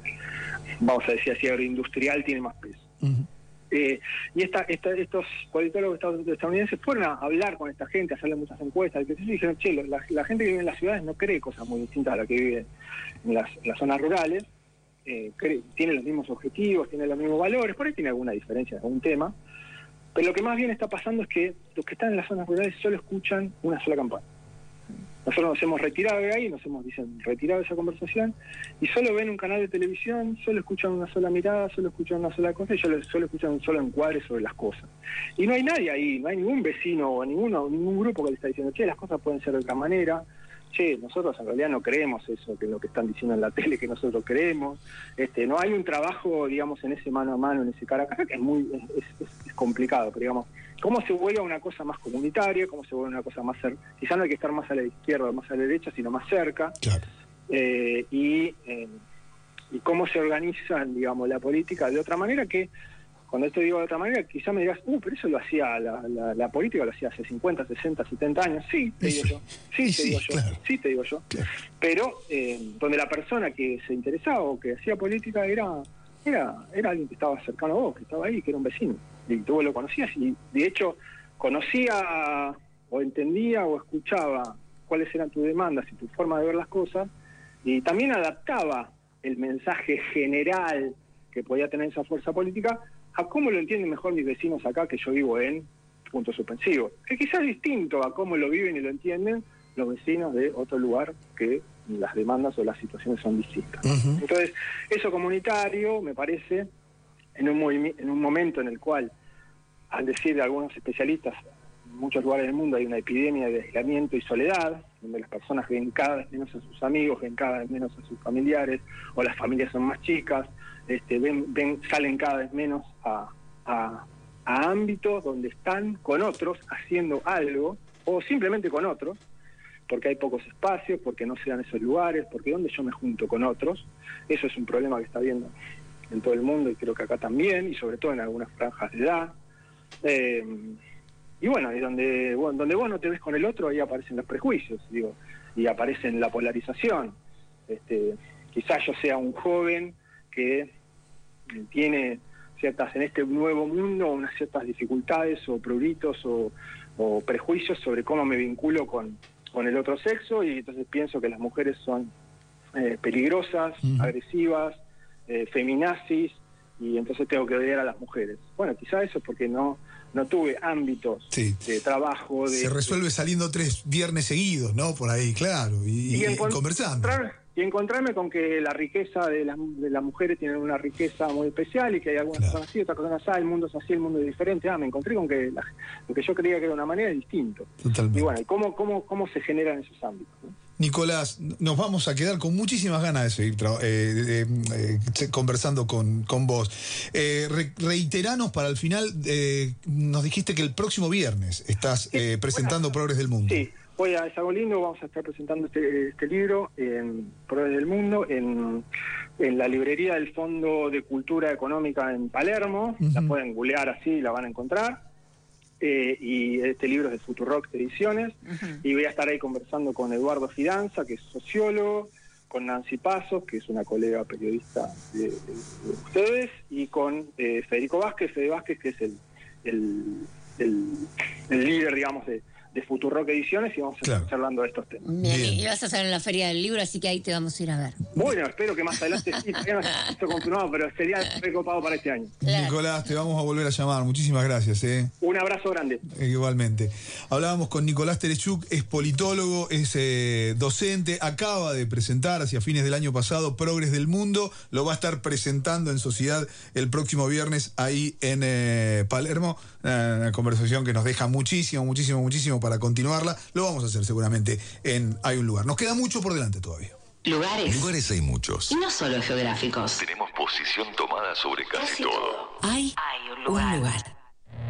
vamos a decir así, agroindustrial tiene más peso. Uh-huh. Eh, y esta, esta, estos politólogos estadounidenses fueron a hablar con esta gente, a hacerle muchas encuestas, y dijeron, che, la, la gente que vive en las ciudades no cree cosas muy distintas a la que vive en las, en las zonas rurales, eh, cree, tiene los mismos objetivos, tiene los mismos valores, por ahí tiene alguna diferencia en algún tema, pero lo que más bien está pasando es que los que están en las zonas rurales solo escuchan una sola campaña. Nosotros nos hemos retirado de ahí, nos hemos dicen, retirado de esa conversación, y solo ven un canal de televisión, solo escuchan una sola mirada, solo escuchan una sola cosa, y solo, solo escuchan un solo encuadre sobre las cosas. Y no hay nadie ahí, no hay ningún vecino o ninguno, ningún grupo que le está diciendo, che, las cosas pueden ser de otra manera, che, nosotros en realidad no creemos eso, que es lo que están diciendo en la tele, que nosotros creemos, este, no hay un trabajo, digamos, en ese mano a mano, en ese cara a cara, que es muy, es, es, es complicado, pero digamos, cómo se vuelve una cosa más comunitaria, cómo se vuelve una cosa más cerca, quizá no hay que estar más a la izquierda o más a la derecha, sino más cerca, claro. eh, y, eh, y cómo se organiza, digamos, la política de otra manera que, cuando esto digo de otra manera, quizá me digas, uh, pero eso lo hacía, la, la, la política lo hacía hace cincuenta, sesenta, setenta años, sí, te digo yo, sí, te digo yo, sí, te digo yo, pero eh, donde la persona que se interesaba o que hacía política era, era, era alguien que estaba cercano a vos, que estaba ahí, que era un vecino, y tú lo conocías, y de hecho conocía o entendía o escuchaba cuáles eran tus demandas y tu forma de ver las cosas, y también adaptaba el mensaje general que podía tener esa fuerza política a cómo lo entienden mejor mis vecinos acá, que yo vivo en punto suspensivo, que quizás es distinto a cómo lo viven y lo entienden los vecinos de otro lugar, que las demandas o las situaciones son distintas. Uh-huh. Entonces, eso comunitario, me parece, en un, movimi- en un momento en el cual, al decir de algunos especialistas, en muchos lugares del mundo hay una epidemia de aislamiento y soledad, donde las personas ven cada vez menos a sus amigos, ven cada vez menos a sus familiares, o las familias son más chicas, este, ven, ven, salen cada vez menos a, a, a ámbitos donde están con otros haciendo algo, o simplemente con otros, porque hay pocos espacios, porque no se dan esos lugares, porque donde yo me junto con otros, eso es un problema que está habiendo en todo el mundo y creo que acá también, y sobre todo en algunas franjas de edad. Eh, y bueno, y donde, bueno, donde vos no te ves con el otro, ahí aparecen los prejuicios, digo, y aparecen la polarización. Este, quizás yo sea un joven que tiene ciertas, en este nuevo mundo, unas ciertas dificultades o pruritos o, o prejuicios sobre cómo me vinculo con, con el otro sexo, y entonces pienso que las mujeres son eh, peligrosas, uh-huh. agresivas, eh, feminazis, y entonces tengo que odiar a las mujeres. Bueno, quizá eso es porque no no tuve ámbitos sí. de trabajo. De, Se resuelve de, saliendo tres viernes seguidos, ¿no? Por ahí, claro, y, y, y conversando. Y encontrarme con que la riqueza de las, de las mujeres tiene una riqueza muy especial y que hay algunas claro. cosas así, otras cosas así, el mundo es así, el mundo es diferente. Ah, me encontré con que la, lo que yo creía que era una manera es distinto. Totalmente. Y bueno, ¿cómo, cómo, cómo se generan esos ámbitos, ¿no? Nicolás, nos vamos a quedar con muchísimas ganas de seguir tra- eh, eh, eh, conversando con, con vos. Eh, re- reiteranos para el final, eh, nos dijiste que el próximo viernes estás eh, sí, presentando bueno, Progres del Mundo. Sí, voy a Es Algo Lindo, vamos a estar presentando este, este libro en Progres del Mundo, en, en la librería del Fondo de Cultura Económica en Palermo. Uh-huh. La pueden googlear así, la van a encontrar. Eh, y este libro es de Futurock Ediciones, uh-huh. y voy a estar ahí conversando con Eduardo Fidanza, que es sociólogo, con Nancy Pasos, que es una colega periodista de, de, de ustedes, y con eh, Federico Vázquez, Fede Vázquez, que es el, el, el, el líder, digamos, de, de Futurock Ediciones, y vamos a claro. estar charlando de estos temas. Bien, Bien. Y vas a estar en la Feria del Libro, así que ahí te vamos a ir a ver. Bueno, espero que más adelante sí, todavía no está esto confirmado, pero sería recopado para este año. Claro. Nicolás, te vamos a volver a llamar. Muchísimas gracias. ¿eh? Un abrazo grande. Eh, igualmente. Hablábamos con Nicolás Terechuk, es politólogo, es eh, docente, acaba de presentar hacia fines del año pasado Progres del Mundo, lo va a estar presentando en Sociedad el próximo viernes ahí en eh, Palermo. Una conversación que nos deja muchísimo, muchísimo, muchísimo para continuarla. Lo vamos a hacer seguramente en Hay un Lugar. Nos queda mucho por delante todavía. Lugares. Lugares hay muchos. Y no solo geográficos. Tenemos posición tomada sobre casi, casi todo. todo. Hay, hay un, lugar. un lugar.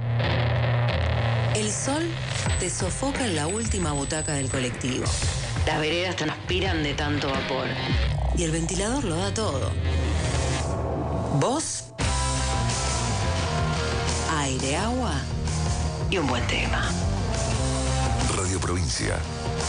El sol te sofoca en la última butaca del colectivo. Las veredas transpiran de tanto vapor. Y el ventilador lo da todo. Vos, aire, agua y un buen tema. Radio Provincia.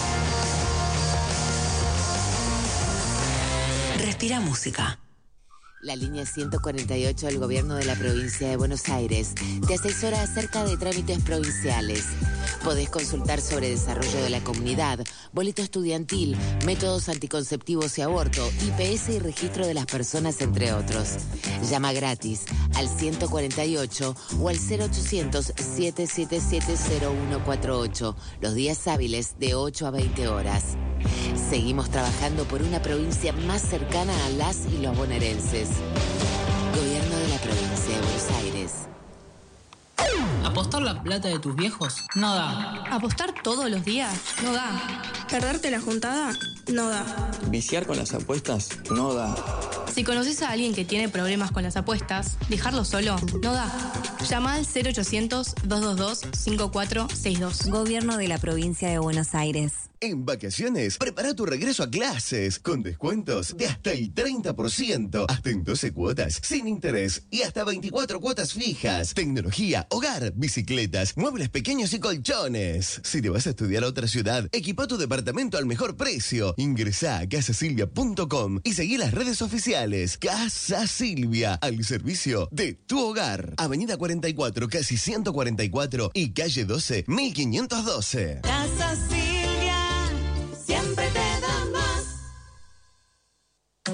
Respira música. La línea ciento cuarenta y ocho del Gobierno de la Provincia de Buenos Aires te asesora acerca de trámites provinciales. Podés consultar sobre desarrollo de la comunidad, boleto estudiantil, métodos anticonceptivos y aborto, I P S y registro de las personas, entre otros. Llama gratis al ciento cuarenta y ocho o al cero ochocientos, siete siete siete, cero uno cuatro ocho, los días hábiles de ocho a veinte horas. Seguimos trabajando por una provincia más cercana a las y los bonaerenses. Gobierno de la Provincia de Buenos Aires. ¿Apostar la plata de tus viejos? No da. ¿Apostar todos los días? No da. ¿Perderte la juntada? No da. ¿Viciar con las apuestas? No da. Si conoces a alguien que tiene problemas con las apuestas, dejarlo solo no da. Llama al cero ochocientos, dos dos dos, cinco cuatro seis dos. Gobierno de la Provincia de Buenos Aires. En vacaciones, prepara tu regreso a clases con descuentos de hasta el treinta por ciento, hasta en doce cuotas, sin interés y hasta veinticuatro cuotas fijas. Tecnología, hogar, bicicletas, muebles pequeños y colchones. Si te vas a estudiar a otra ciudad, equipa tu departamento al mejor precio. Ingresá a casa silvia punto com y seguí las redes oficiales. Casa Silvia, al servicio de tu hogar. Avenida cuarenta y cuatro, casi ciento cuarenta y cuatro y calle doce, mil quinientos doce. Casa Silvia. Siempre te da más.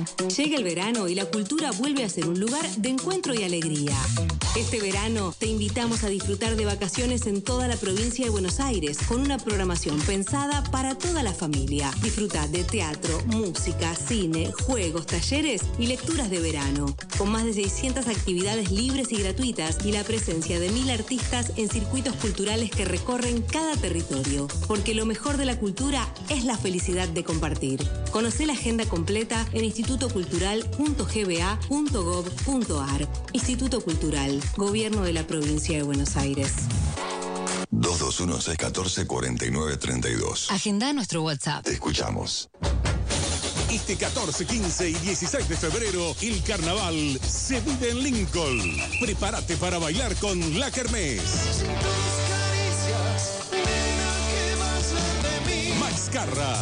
Llega el verano y la cultura vuelve a ser un lugar de encuentro y alegría. Este verano te invitamos a disfrutar de vacaciones en toda la provincia de Buenos Aires con una programación pensada para toda la familia. Disfruta de teatro, música, cine, juegos, talleres y lecturas de verano. Con más de seiscientas actividades libres y gratuitas y la presencia de mil artistas en circuitos culturales que recorren cada territorio. Porque lo mejor de la cultura es la felicidad de compartir. Conocé la agenda completa en instituto cultural punto g b a punto gov punto a r. Instituto Cultural, Gobierno de la Provincia de Buenos Aires. dos dos uno, seis uno cuatro, cuatro nueve tres dos. Agenda nuestro WhatsApp. Te escuchamos. Este catorce, quince y dieciséis de febrero, el carnaval se vive en Lincoln. Prepárate para bailar con La Kermés. Max Carra.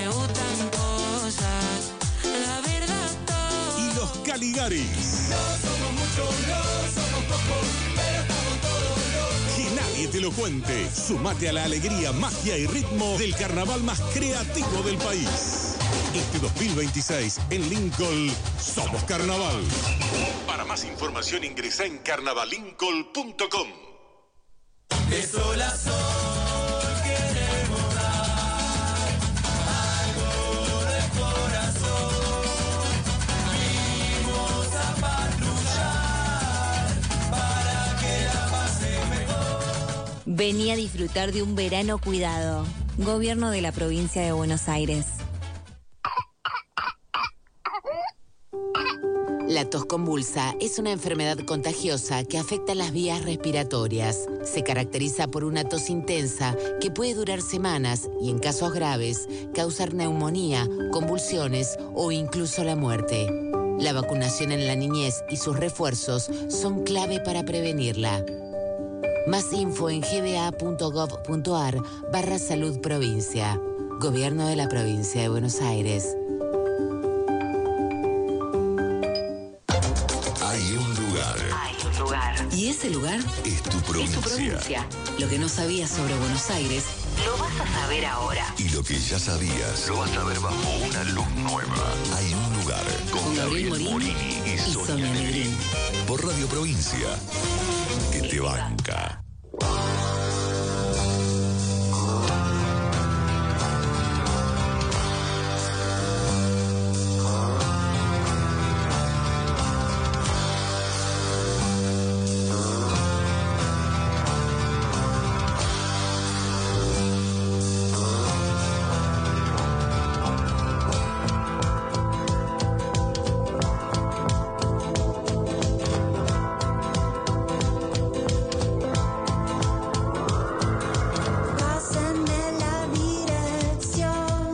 Y los Caligaris. No somos muchos, no somos pocos, pero estamos todos locos. Que nadie te lo cuente. Sumate a la alegría, magia y ritmo del carnaval más creativo del país. Este dos mil veintiséis, en Lincoln, somos carnaval. Para más información ingresa en carnavalincoln punto com. De sol a sol queremos dar algo de corazón. Vimos a patrullar para que la pase mejor. Vení a disfrutar de un verano cuidado. Gobierno de la Provincia de Buenos Aires. La tos convulsa es una enfermedad contagiosa que afecta las vías respiratorias. Se caracteriza por una tos intensa que puede durar semanas y, en casos graves, causar neumonía, convulsiones o incluso la muerte. La vacunación en la niñez y sus refuerzos son clave para prevenirla. Más info en g b a punto gov punto a r barra salud provincia. Gobierno de la Provincia de Buenos Aires. Hay un lugar. Hay un lugar. Y ese lugar Es tu provincia. es tu provincia. Lo que no sabías sobre Buenos Aires, lo vas a saber ahora. Y lo que ya sabías, lo vas a ver bajo una luz nueva. Hay un lugar con, Con Gabriel Gabriel Morini Morini y, y Sonia, Sonia Negrín. Por Radio Provincia. Que te banca. Pásenme la dirección.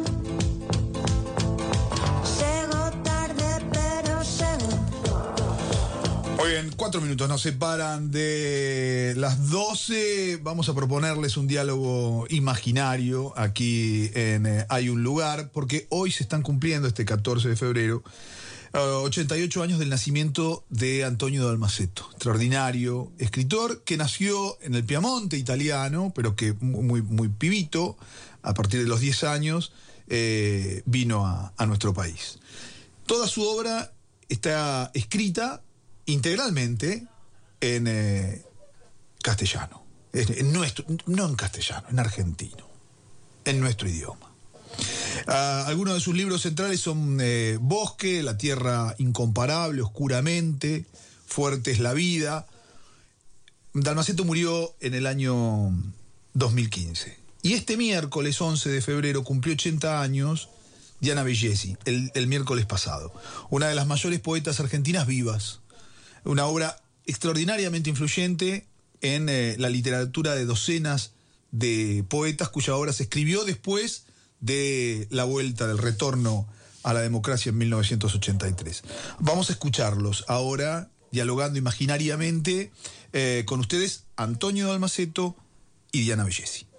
Llego tarde, pero llego. Muy bien, cuatro minutos nos separan de las doce. Vamos a proponerles un diálogo imaginario aquí en eh, Hay un lugar, porque hoy se están cumpliendo, este catorce de febrero, eh, ochenta y ocho años del nacimiento de Antonio de Almaceto, extraordinario escritor que nació en el Piamonte italiano, pero que muy, muy, muy pibito, a partir de los diez años, eh, vino a, a nuestro país. Toda su obra está escrita integralmente en eh, castellano, en, en nuestro, no en castellano, en argentino, en nuestro idioma. Uh, algunos de sus libros centrales son eh, Bosque, La tierra incomparable, Oscuramente, Fuerte es la vida. Dalmaceto murió en el año dos mil quince. Y este miércoles once de febrero cumplió ochenta años Diana Bellesi, el, el miércoles pasado. Una de las mayores poetas argentinas vivas. Una obra extraordinariamente influyente en eh, la literatura de docenas de poetas cuya obra se escribió después de la vuelta, del retorno a la democracia en mil novecientos ochenta y tres. Vamos a escucharlos ahora, dialogando imaginariamente eh, con ustedes, Antonio de Almaceto y Diana Bellesi.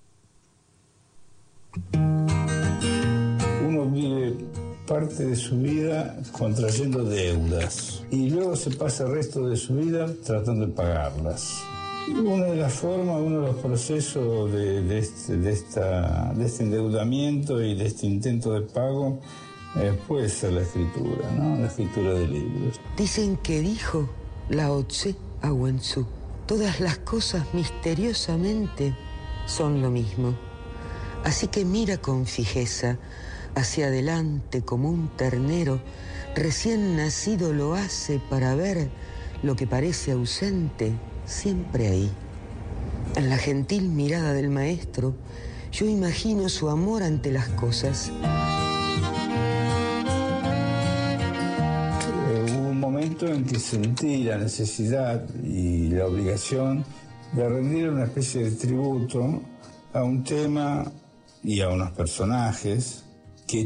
Uno vive parte de su vida contrayendo deudas y luego se pasa el resto de su vida tratando de pagarlas. Una de las formas, uno de los procesos de, de, este, de, esta, de este endeudamiento y de este intento de pago eh, puede ser la escritura, ¿no? La escritura de libros. Dicen que dijo Lao Tse a Wen Tzu: todas las cosas misteriosamente son lo mismo. Así que mira con fijeza hacia adelante como un ternero recién nacido lo hace para ver lo que parece ausente siempre ahí. En la gentil mirada del maestro, yo imagino su amor ante las cosas. Hubo un momento en que sentí la necesidad y la obligación de rendir una especie de tributo a un tema y a unos personajes